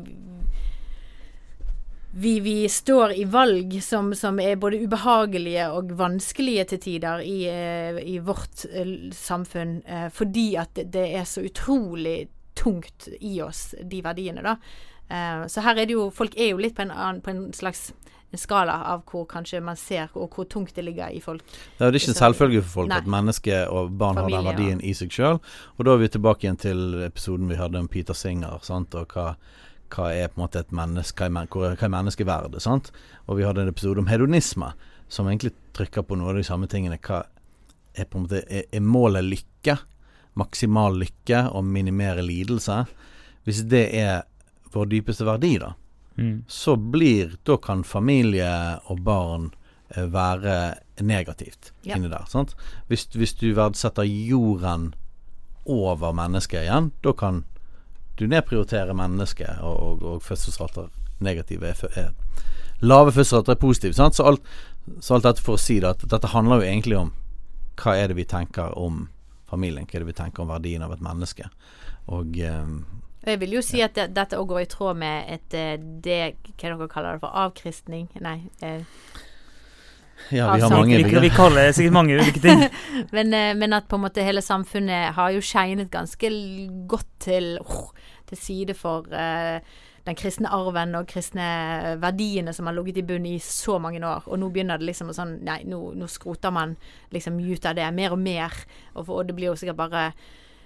vi, vi står i valg som, som er både ubehagelige og vanskelige til tider i, eh, i vårt eh, samfunn, eh, fordi at det, det er så utrolig tungt i oss, de verdiene, da. Uh, så her er det jo, folk er jo litt på en, annen, på en slags en skala av hvor kanskje man ser, og hvor tungt det ligger i folk. Det er ikke en selvfølge for folk Nei. at menneske og barn Familie, har den verdien i seg selv. Og da er vi tilbake igjen til episoden vi hadde om Peter Singer, sant? Og hva, hva er på en måte et menneske, hva er, men, hva er menneskeverd, sant? Og vi hadde en episode om hedonisme, som egentlig trykker på noe av de samme tingene. Hva er på en måte, er, er målet lykke? Maksimal lykke og minimere lidelse? Hvis det er vår dypeste verdi, da, Mm. så blir, da kan familie og barn eh, være negativt Ja. inni der, sant? Hvis, hvis du verdsetter jorden over mennesket igjen, da kan du nedprioritere mennesket, og, og, og fødselsrater negative er, er lave fødselsrater er positive, sant? Så alt, så alt dette for å si det, at dette handler jo egentlig om hva er det vi tenker om familien, hva er det vi tenker om verdien av et menneske, og eh, Jeg vil jo si at det, dette også går i tråd med et eh, det, hva dere kaller det for, avkristning? Nei. Eh, ja, vi har Altså, mange vi, vi, vi begrepp. kaller sikkert mange ulike ting. men, eh, men at på en måte hele samfunnet har jo skjegnet ganske l- godt til, oh, til side for eh, den kristne arven og kristne verdiene som har ligget i bunn i så mange år. Og nå begynner det liksom å sånn, nei, nå, nå skroter man liksom ut av det mer og mer, og, for, og det blir jo sikkert bare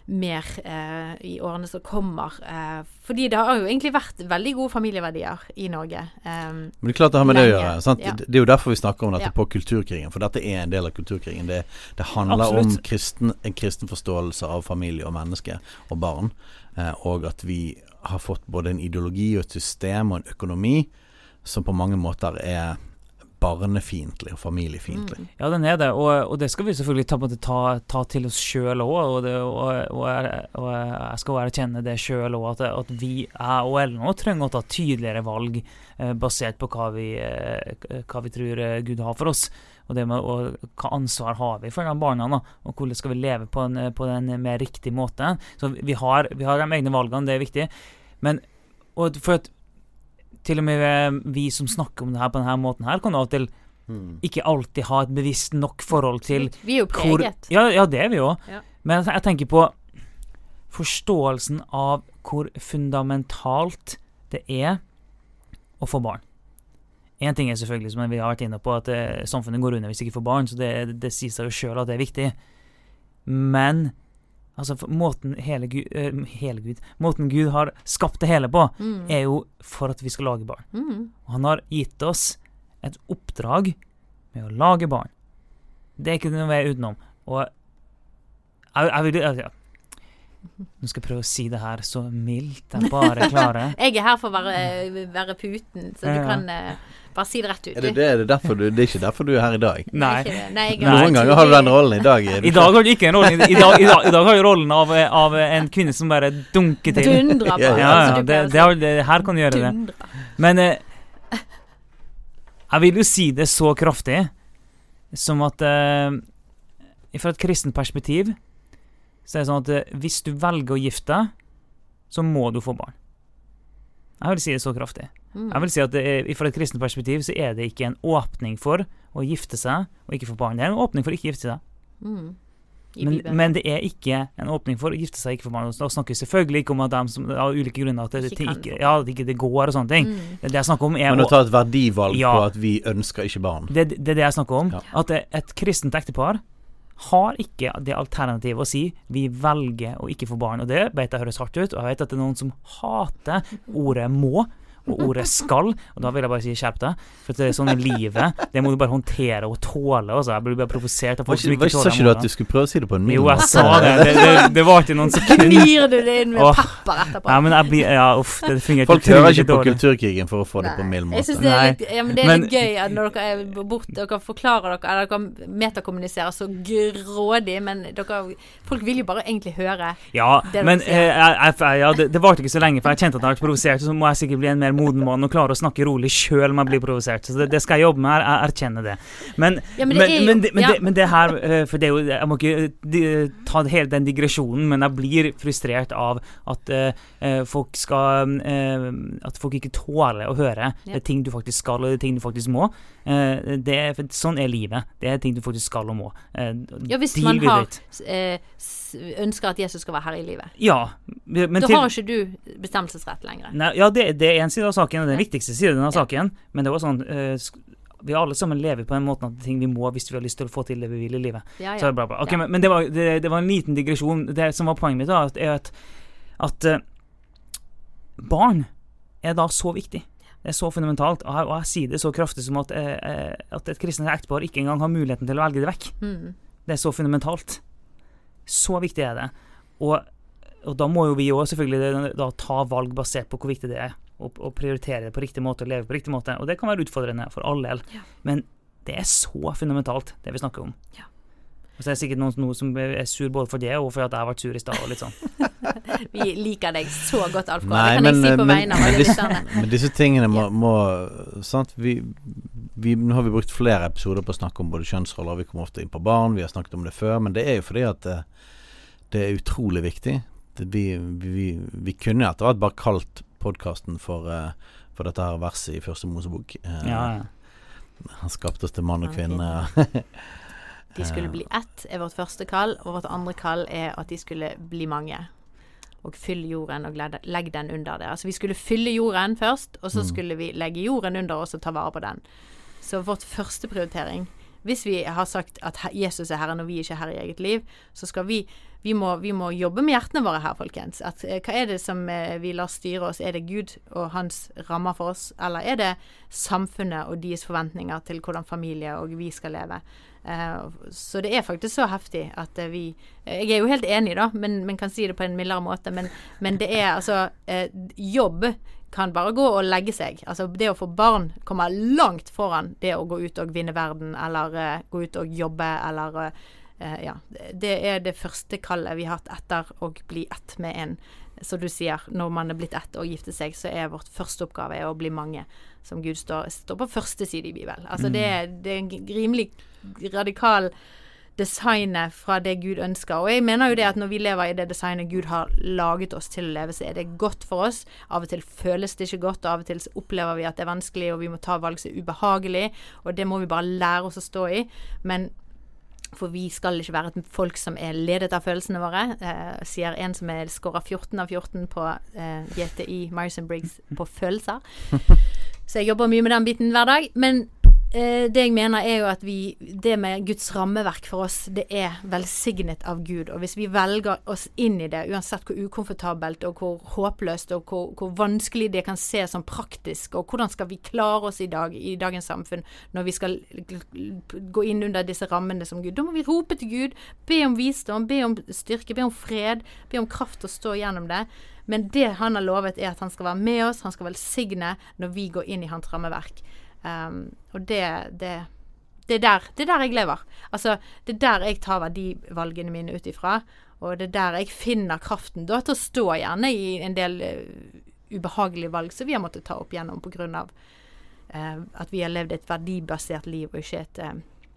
mer eh, i årene som kommer. Eh, fordi det har jo egentlig vært veldig gode familieverdier i Norge. Eh, Men det er klart det har med det å gjøre. Sant? Ja. Det er jo derfor vi snakker om dette Ja. på kulturkrigen, for dette er en del av kulturkrigen. Det, det handler Absolutt. om kristen, en kristen forståelse av familie og menneske og barn, eh, og at vi har fått både en ideologi og et system og en økonomi som på mange måter er barnefiendtlig og familiefiendtlig. Mm. Ja, den er det, og, og det skal vi selvfølgelig ta, ta, ta til oss selv også, og, det, og, og, jeg, og jeg skal erkjenne det selv også, at, at vi, jeg og Ellen også trenger å ta tydeligere valg eh, basert på hva vi, eh, hva vi tror eh, Gud har for oss, og, det med, og hva ansvar har vi for de barna, da, og hvordan skal vi leve på en, på en mer riktig måte. Så vi har, vi har de egne valgene, det er viktig, men og for at til og med vi som snakker om det her på denne måten her, kan av og til Mm. ikke alltid ha et bevisst nok forhold til Vi er jo hvor, preget. ja, ja, det er vi jo. Ja. Men jeg, jeg tenker på forståelsen av hvor fundamentalt det er å få barn. En ting er selvfølgelig, som vi har vært inne på, at eh, samfunnet går under hvis ikke får barn, så det, det sier seg jo selv at det er viktig. Men altså, for måten hele Gud, eh, hele Gud, måten Gud har skapt det hele på, Mm. er jo for at vi skal lage barn. Mm. Og han har gitt oss et oppdrag med å lage barn. Det er ikke noe vei utenom. Og jeg, jeg vil... Jeg, nå skal jeg prøve å si det her så mildt jeg bare klarer. Jeg er her for å være, være puten, så du Ja. kan eh, bare si det rett ut. Er det, det, er det, derfor du, det er ikke derfor du er her i dag? Nei. ikke det. Nei, jeg Nei. Noen ganger har du den rollen, i dag er du I dag har du ikke en rolle. I dag, i dag, i dag har du rollen av, av en kvinne som bare dunker til. Dundra på. Ja, Ja, som ja, du det, pleier å det, har, det, her kan du gjøre si. det. Dundra. Men eh, jeg vil jo si det så kraftig som at eh, fra et kristent perspektiv så er det sånn at eh, hvis du velger å gifte deg, så må du få barn. Jeg vil si det så kraftig. Mm. Jeg vil si at det er, fra et kristent perspektiv så er det ikke en åpning for å gifte seg og ikke få barn. Det er en åpning for å ikke gifte seg. Mm. I Men, Bibelen. men det er ikke en åpning for å gifte seg og ikke få barn. Da snakker vi selvfølgelig ikke om at de som av ulike grunner at det, Ikke kan ikke, få ja, at ikke det går og sånne ting. Mm. Det, det jeg snakker om er Men å å- ta et verdivalg Ja. på at vi ønsker ikke barn. det, det er det jeg snakker om. Ja. At et kristent ektepar har ikke det alternativet å si vi velger å ikke få barn. Og det vet jeg høres hardt ut, og jeg vet at det er noen som hater ordet må og ordet skal, og da vil jeg bare si skjerp deg, for det er sånn i livet, det må du bare håndtere og tåle. Altså. Jeg blir bare provosert av Var folk som ikke, ikke var, sa tåler ikke du at måneder. du skulle prøve å si det på en mild Jo, jeg måte? sa det. Det, det, det var ikke noen sekunder. Gnir du det inn med Åh. pepper etterpå? Ja, men jeg blir, ja, uff, det fungerte Folk hører utrolig ikke på dårlig. Kulturkrigen for å få det på en mild Jeg synes måte. det er Nei. litt, ja, men det er Men- litt gøy at når dere er borte, dere forklarer dere, eller dere metakommuniserer så grådig, men dere, folk vil jo bare egentlig høre. Ja, Det men dere sier. eh, jeg, jeg, ja, det, det varte ikke så lenge, for jeg kjente at jeg ble provosert, så må jeg sikkert bli en mer moden mann og klare å snakke rolig selv om jeg blir provosert. Så det, det skal jeg jobbe med, jeg erkjenner det. Men, Ja, men men, det er jo- men, det, men, ja. det, men det her, eh, for det er jo, jeg må ikke eh, de, ta hele den digresjonen, men jeg blir frustrert av at eh, eh, folk skal, eh, at folk ikke tåler å høre. Ja. Det er ting du faktisk skal, og det er ting du faktisk må. Eh, det, er- for sånn er livet. Det er ting du faktisk skal og må. Eh, Ja, hvis deal man with har, it. eh, s- ønsker at Jesus skal være her i livet. Ja, men Da til, har ikke du bestemmelsesrett lenger. Nei, ja, det, det er en side av saken, og den Ja. viktigste siden av Ja. saken. Men det var sånn eh, sk- vi alle sammen lever på den måten at det er ting vi må hvis vi har lyst til å få til det vi vil i livet. Ja, Så er ja. det bra, bra. Ok, Ja. men, men det, var, det, det var en liten digresjon. Det som var poenget mitt, da, at- er at, at eh, barn er da så viktig. Det er så fundamentalt, og jeg, og jeg sier det så kraftig som at, eh, eh, at et kristent ektepar ikke engang har muligheten til å velge det vekk. Mm. Det er så fundamentalt. Så viktig er det. Og, og da må jo vi også selvfølgelig da ta valg basert på hvor viktig det er, og, og prioritere det på riktig måte og leve på riktig måte. Og det kan være utfordrende for alle del. Ja. Men det er så fundamentalt, det vi snakker om. Ja. Og så er det sikkert noen, noen som er sur både for det og for at jeg har vært sur i stad og litt sånn. Vi liker deg så godt, Alf Kåre. Nei, Det kan men, jeg si på men, vegne av men, alle disse, lytterne. men disse tingene må, Ja. må sant? Vi, vi, nå har vi brukt flere episoder på å snakke om både kjønnsroller, vi kommer ofte inn på barn, vi har snakket om det før, men det er jo fordi at det, det er utrolig viktig. Det, vi, vi, vi kunne etter hvert bare kalt podcasten for, eh, for dette her verset i første Mosebok. Eh, Ja, ja. Han skapte oss til mann og Ok. kvinne. De skulle bli ett er vårt første kall, og vårt andre kall er at de skulle bli mange. Og fylle jorden og legge legge den under det. Altså vi skulle fylle jorden først, og så Mm. skulle vi legge jorden under oss og ta vare på den. Så vårt første prioritering hvis vi har sagt at Jesus er Herren og vi ikke er Herre i eget liv, så skal vi Vi må, vi må jobbe med hjertene våre her, folkens. At, eh, hva er det som eh, vi lar styre oss? Er det Gud og hans rammer for oss? Eller er det samfunnet og deres forventninger til hvordan familie og vi skal leve? Eh, så det er faktisk så heftig at eh, vi eh, Jeg er jo helt enig da, men, men kan si det på en mildere måte. Men, men det er altså eh, jobb kan bare gå og legge seg. Altså det å få barn kommer langt foran det å gå ut og vinne verden, eller eh, gå ut og jobbe, eller eh, Uh, ja, det er det første kallet vi har hatt etter å bli ett med en. Så du sier, når man er blitt ett og gifter seg, så er vårt første oppgave å bli mange, som Gud står, står på første side i Bibelen. Altså mm. det, det er en rimelig radikal designet fra det Gud ønsker. Og jeg mener jo det at når vi lever i det designet Gud har laget oss til å leve, så er det godt for oss. Av og til føles det ikke godt, og av og til så opplever vi at det er vanskelig, og vi må ta valg som er ubehagelig, og det må vi bare lære oss å stå i. Men for vi skal ikke være et folk som er ledet av følelsene våre, eh, sier en som er skåret fjorten av fjorten på eh, G T I, Myers and Briggs, på følelser. Så jeg jobber mye med den biten hver dag, men eh, det jeg mener er jo at vi, det med Guds rammeverk for oss, det er velsignet av Gud, og hvis vi velger oss inn i det, uansett hvor ukomfortabelt og hvor håpløst og hvor, hvor vanskelig det kan se som praktisk, og hvordan skal vi klare oss i dag, i dagens samfunn, når vi skal gå inn under disse rammene som Gud, da må vi rope til Gud, be om visdom, be om styrke, be om fred, be om kraft å stå gjennom det, men det han har lovet er at han skal være med oss, han skal velsigne når vi går inn i hans rammeverk. Um, og det, det, det, er der, det er der jeg lever. Altså, det er der jeg tar verdivalgene mine ut ifra, og det er der jeg finner kraften da, til å stå gjerne i en del uh, ubehagelige valg som vi har måttet ta opp gjennom på grunn av uh, at vi har levd et verdibasert liv, og ikke et uh,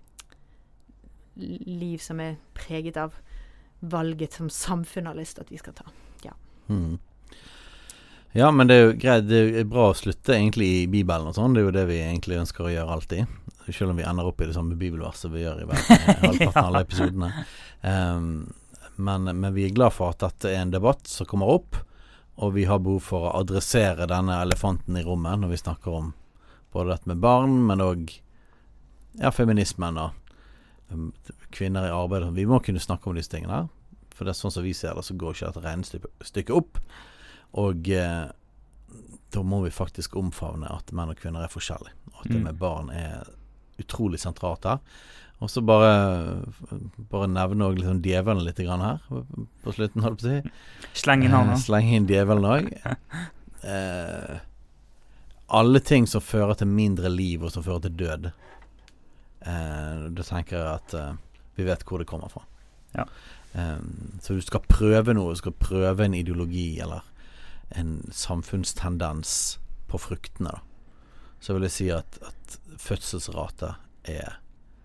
liv som er preget av valget som samfunnet har lyst til at vi skal ta. Ja. Mm. Ja, men det er jo greit, det er bra å slutte egentlig i Bibelen og sånn, det er jo det vi egentlig ønsker å gjøre alltid, selv om vi ender opp i det samme bibelverset vi gjør i halvparten av alle episodene. Um, men, men vi er glad for at dette er en debatt som kommer opp, og vi har behov for å adressere denne elefanten i rommet når vi snakker om både dette med barn, men også ja, feminismen og um, kvinner i arbeid. Vi må kunne snakke om disse tingene her, for det er sånn som vi ser det, så går ikke dette regnestykket opp. Og eh, da må vi faktisk omfavne at menn og kvinner er forskjellige, og at det med barn er utrolig sentralt her. Og så bare, bare nevne også liksom djevelen litt grann her på slutten, holdt på å si. Sleng inn han eh, Sleng inn djevelen også. Eh, alle ting som fører til mindre liv og som fører til død, eh, da tenker jeg at eh, vi vet hvor det kommer fra. Ja. Eh, så du skal prøve noe, du skal prøve en ideologi eller en samfunnstendens på fruktene da. Så vil jeg si at, at fødselsrate er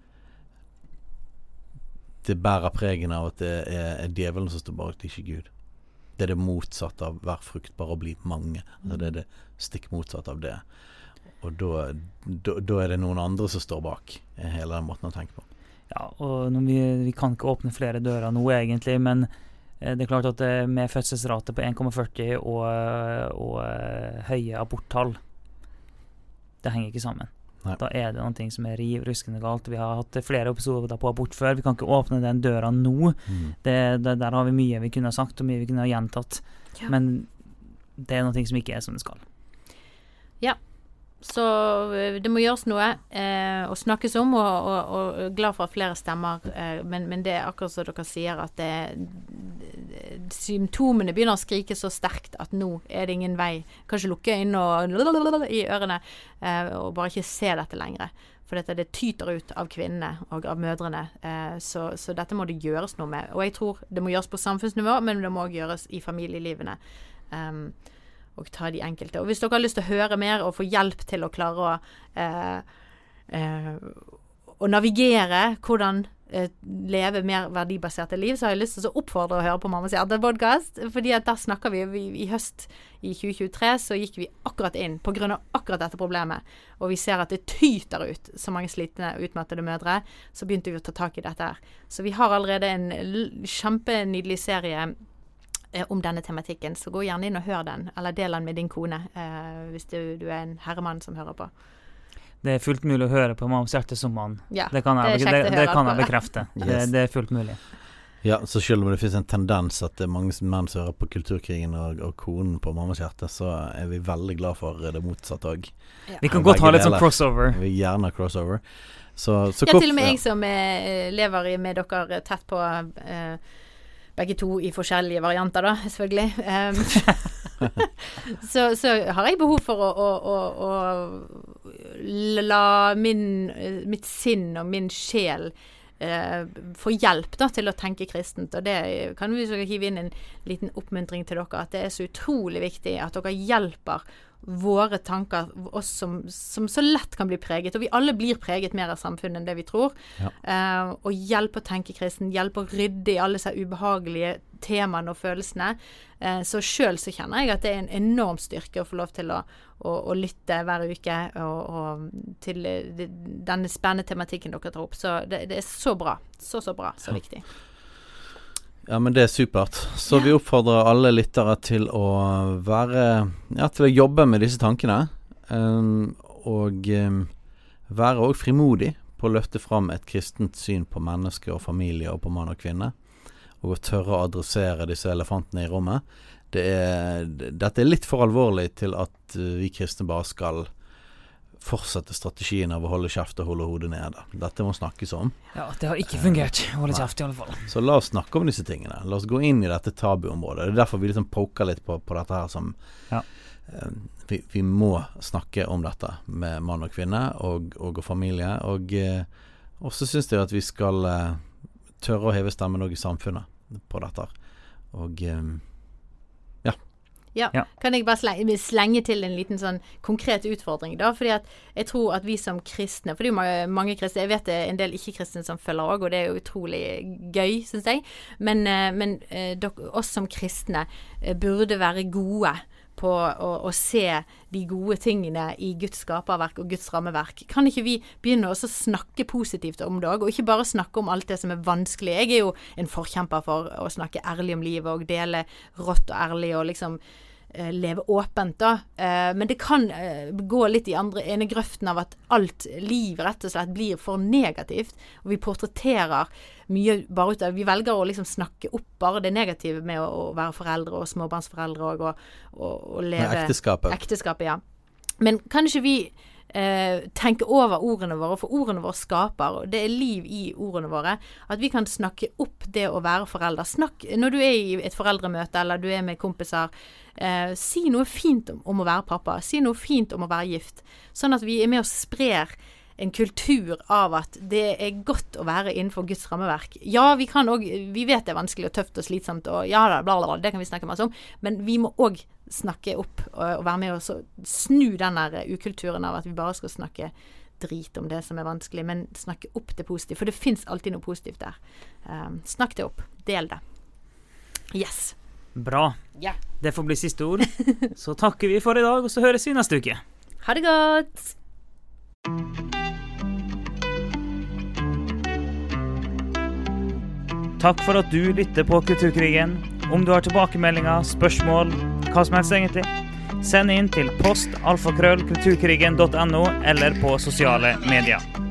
det bærer pregen av at det er, er djevelen som står bak, det er ikke Gud. Det er det motsatte av hver fruktbar å bli mange. Altså det er det stikk motsatt av det. Og da, da, da er det noen andre som står bak hele den måten å tenke på. Ja, og når vi, vi kan ikke åpne flere dører nå egentlig, men det er klart at med fødselsrate på en komma førti og, og høye aborttall, det henger ikke sammen. Nei. Da er det noe som er rivruskende galt. Vi har hatt flere episoder på abort før. Vi kan ikke åpne den døra nå. Mm. Det, det, der har vi mye vi kunne ha sagt, og mye vi kunne ha gjentatt. Ja. Men det er noe som ikke er som det skal. Ja. Så det må gjøres noe eh, og snakkes om, og, og, og glad for at flere stemmer, eh, men, men det er akkurat som dere sier at det, det, symptomene begynner å skrike så sterkt at nå er det ingen vei. Kanskje lukke inn og i ørene eh, og bare ikke se dette lenger, for dette, det tyter ut av kvinnene og av mødrene, eh, så, så dette må det gjøres noe med, og jeg tror det må gjøres på samfunnsnivå, men det må også gjøres i familielivene. Um, og ta de enkelte. Og hvis dere har lyst til å høre mer og få hjelp til å klare å, eh, eh, å navigere hvordan eh, leve mer verdibaserte liv, så har jeg lyst til å oppfordre å høre på Mammas Hjerte-podcast, fordi at der snakker vi, vi i høst i tjue tjuetre, så gikk vi akkurat inn på grunn av akkurat dette problemet, og vi ser at det tyter ut så mange slitne, utmattede mødre, så begynte vi å ta tak i dette her. Så vi har allerede en kjempenydelig serie om denne tematikken, så gå gjerne inn og hør den, eller del den med din kone, eh, hvis du, du er en herremann som hører på. det er fullt mulig å høre på Mammas hjerte som mann. Ja, det kan jeg, det er det, kjekt å det høre kan på. jeg bekrefte. Det, Yes. det er fullt mulig. Ja, så selv om det finnes en tendens at det er mange menn som hører på Kulturkrigen og, og konen på Mammas hjerte, så er vi veldig glad for det motsatte også. Ja. Vi kan Og godt ha begge litt sånn deler. crossover. Vi vil gjerne ha crossover. Så, så Ja, hvorfor- til og med jeg som eh, lever i- med dere tett på eh, begge to i forskjellige varianter da, selvfølgelig. Um, så, så har jeg behov for å, å, å, å la min, mitt sinn og min sjel eh, få hjelp da, til å tenke kristent. Og det kan vi så hive inn en liten oppmuntring til dere, at det er så utrolig viktig at dere hjelper våre tanker, oss som, som så lett kan bli preget, og vi alle blir preget mer av samfunnet enn det vi tror, Ja. uh, og hjelpe å tenke kristen, hjelpe å rydde i alle disse ubehagelige temaene og følelsene. Uh, så selv så kjenner jeg at det er en enorm styrke å få lov til å, å, å lytte hver uke og, og til uh, denne spennende tematikken dere tar opp. Så det, det er så bra, så så bra, så viktig. Ja, men det er supert. Så Ja. vi oppfordrer alle lyttere til å være Ja, til å jobbe med disse tankene. Um, og um, være også frimodig på å løfte fram et kristent syn på mennesker og familie og på mann og kvinne. Og å tørre å adressere disse elefantene i rommet. Det er, dette er litt for alvorlig til at uh, vi kristne bare skal fortsette strategien av å holde kjeft og holde hodet nede. Dette må snakkes om. Ja, det har ikke fungert. Holde kjeft i alle fall. Så la oss snakke om disse tingene. La oss gå inn i dette tabuområdet. Det er derfor vi liksom poker litt på, på dette her som Ja. eh, vi, vi må snakke om dette med mann og kvinne og, og, og familie. Og eh, så synes jeg at vi skal eh, tørre å heve stemmen også i samfunnet på dette. Og eh, Ja. Ja. Kan jeg bare slenge, slenge til en liten sånn konkret utfordring da, fordi at jeg tror at vi som kristne, for det er jo mange, mange kristne, jeg vet det er en del ikke-kristne som følger også, og det er jo utrolig gøy, synes jeg, men, eh, men eh, dok, oss som kristne eh, burde være gode på å, å se de gode tingene i Guds skaperverk og Guds rammeverk. Kan ikke vi begynne også å snakke positivt om det, og ikke bare snakke om alt det som er vanskelig? Jeg er jo en forkjemper for å snakke ærlig om livet og dele rått og ærlig og liksom eh, leve åpent da. Eh, men det kan eh, gå litt i andre ene grøften av at alt liv rett og slett blir for negativt, og vi portretterer mye bare ut av, vi velger å liksom snakke opp bare det negative med å, å være foreldre og småbarnsforeldre og, og, og, og leve med ekteskapet. ekteskapet, ja. Men kan ikke vi eh, tenke over ordene våre, for ordene våre skaper, og det er liv i ordene våre, at vi kan snakke opp det å være forelder. Snakk, når du er i et foreldremøte, eller du er med kompiser, eh, si noe fint om, om å være pappa, si noe fint om å være gift, sånn at vi er med og sprer en kultur av at det er godt å være innenfor Guds rammeverk. Ja, vi kan også, vi vet det er vanskelig og tøft og slitsomt, og ja, bla, bla, bla, det kan vi snakke masse om, men vi må også snakke opp og, og være med og så snu den der ukulturen av at vi bare skal snakke drit om det som er vanskelig, men snakke opp det positive, for det finnes alltid noe positivt der. Um, snakk det opp, del det. Yes. Bra. Ja. Det får bli siste ord. Så takker vi for i dag, og så høres vi neste uke. Ha det godt! Takk for at du lytter på Kulturkrigen. Om du har tilbakemeldinger, spørsmål, hva som helst egentlig, send inn til post alfakrøll kulturkrigen punktum no eller på sosiale medier.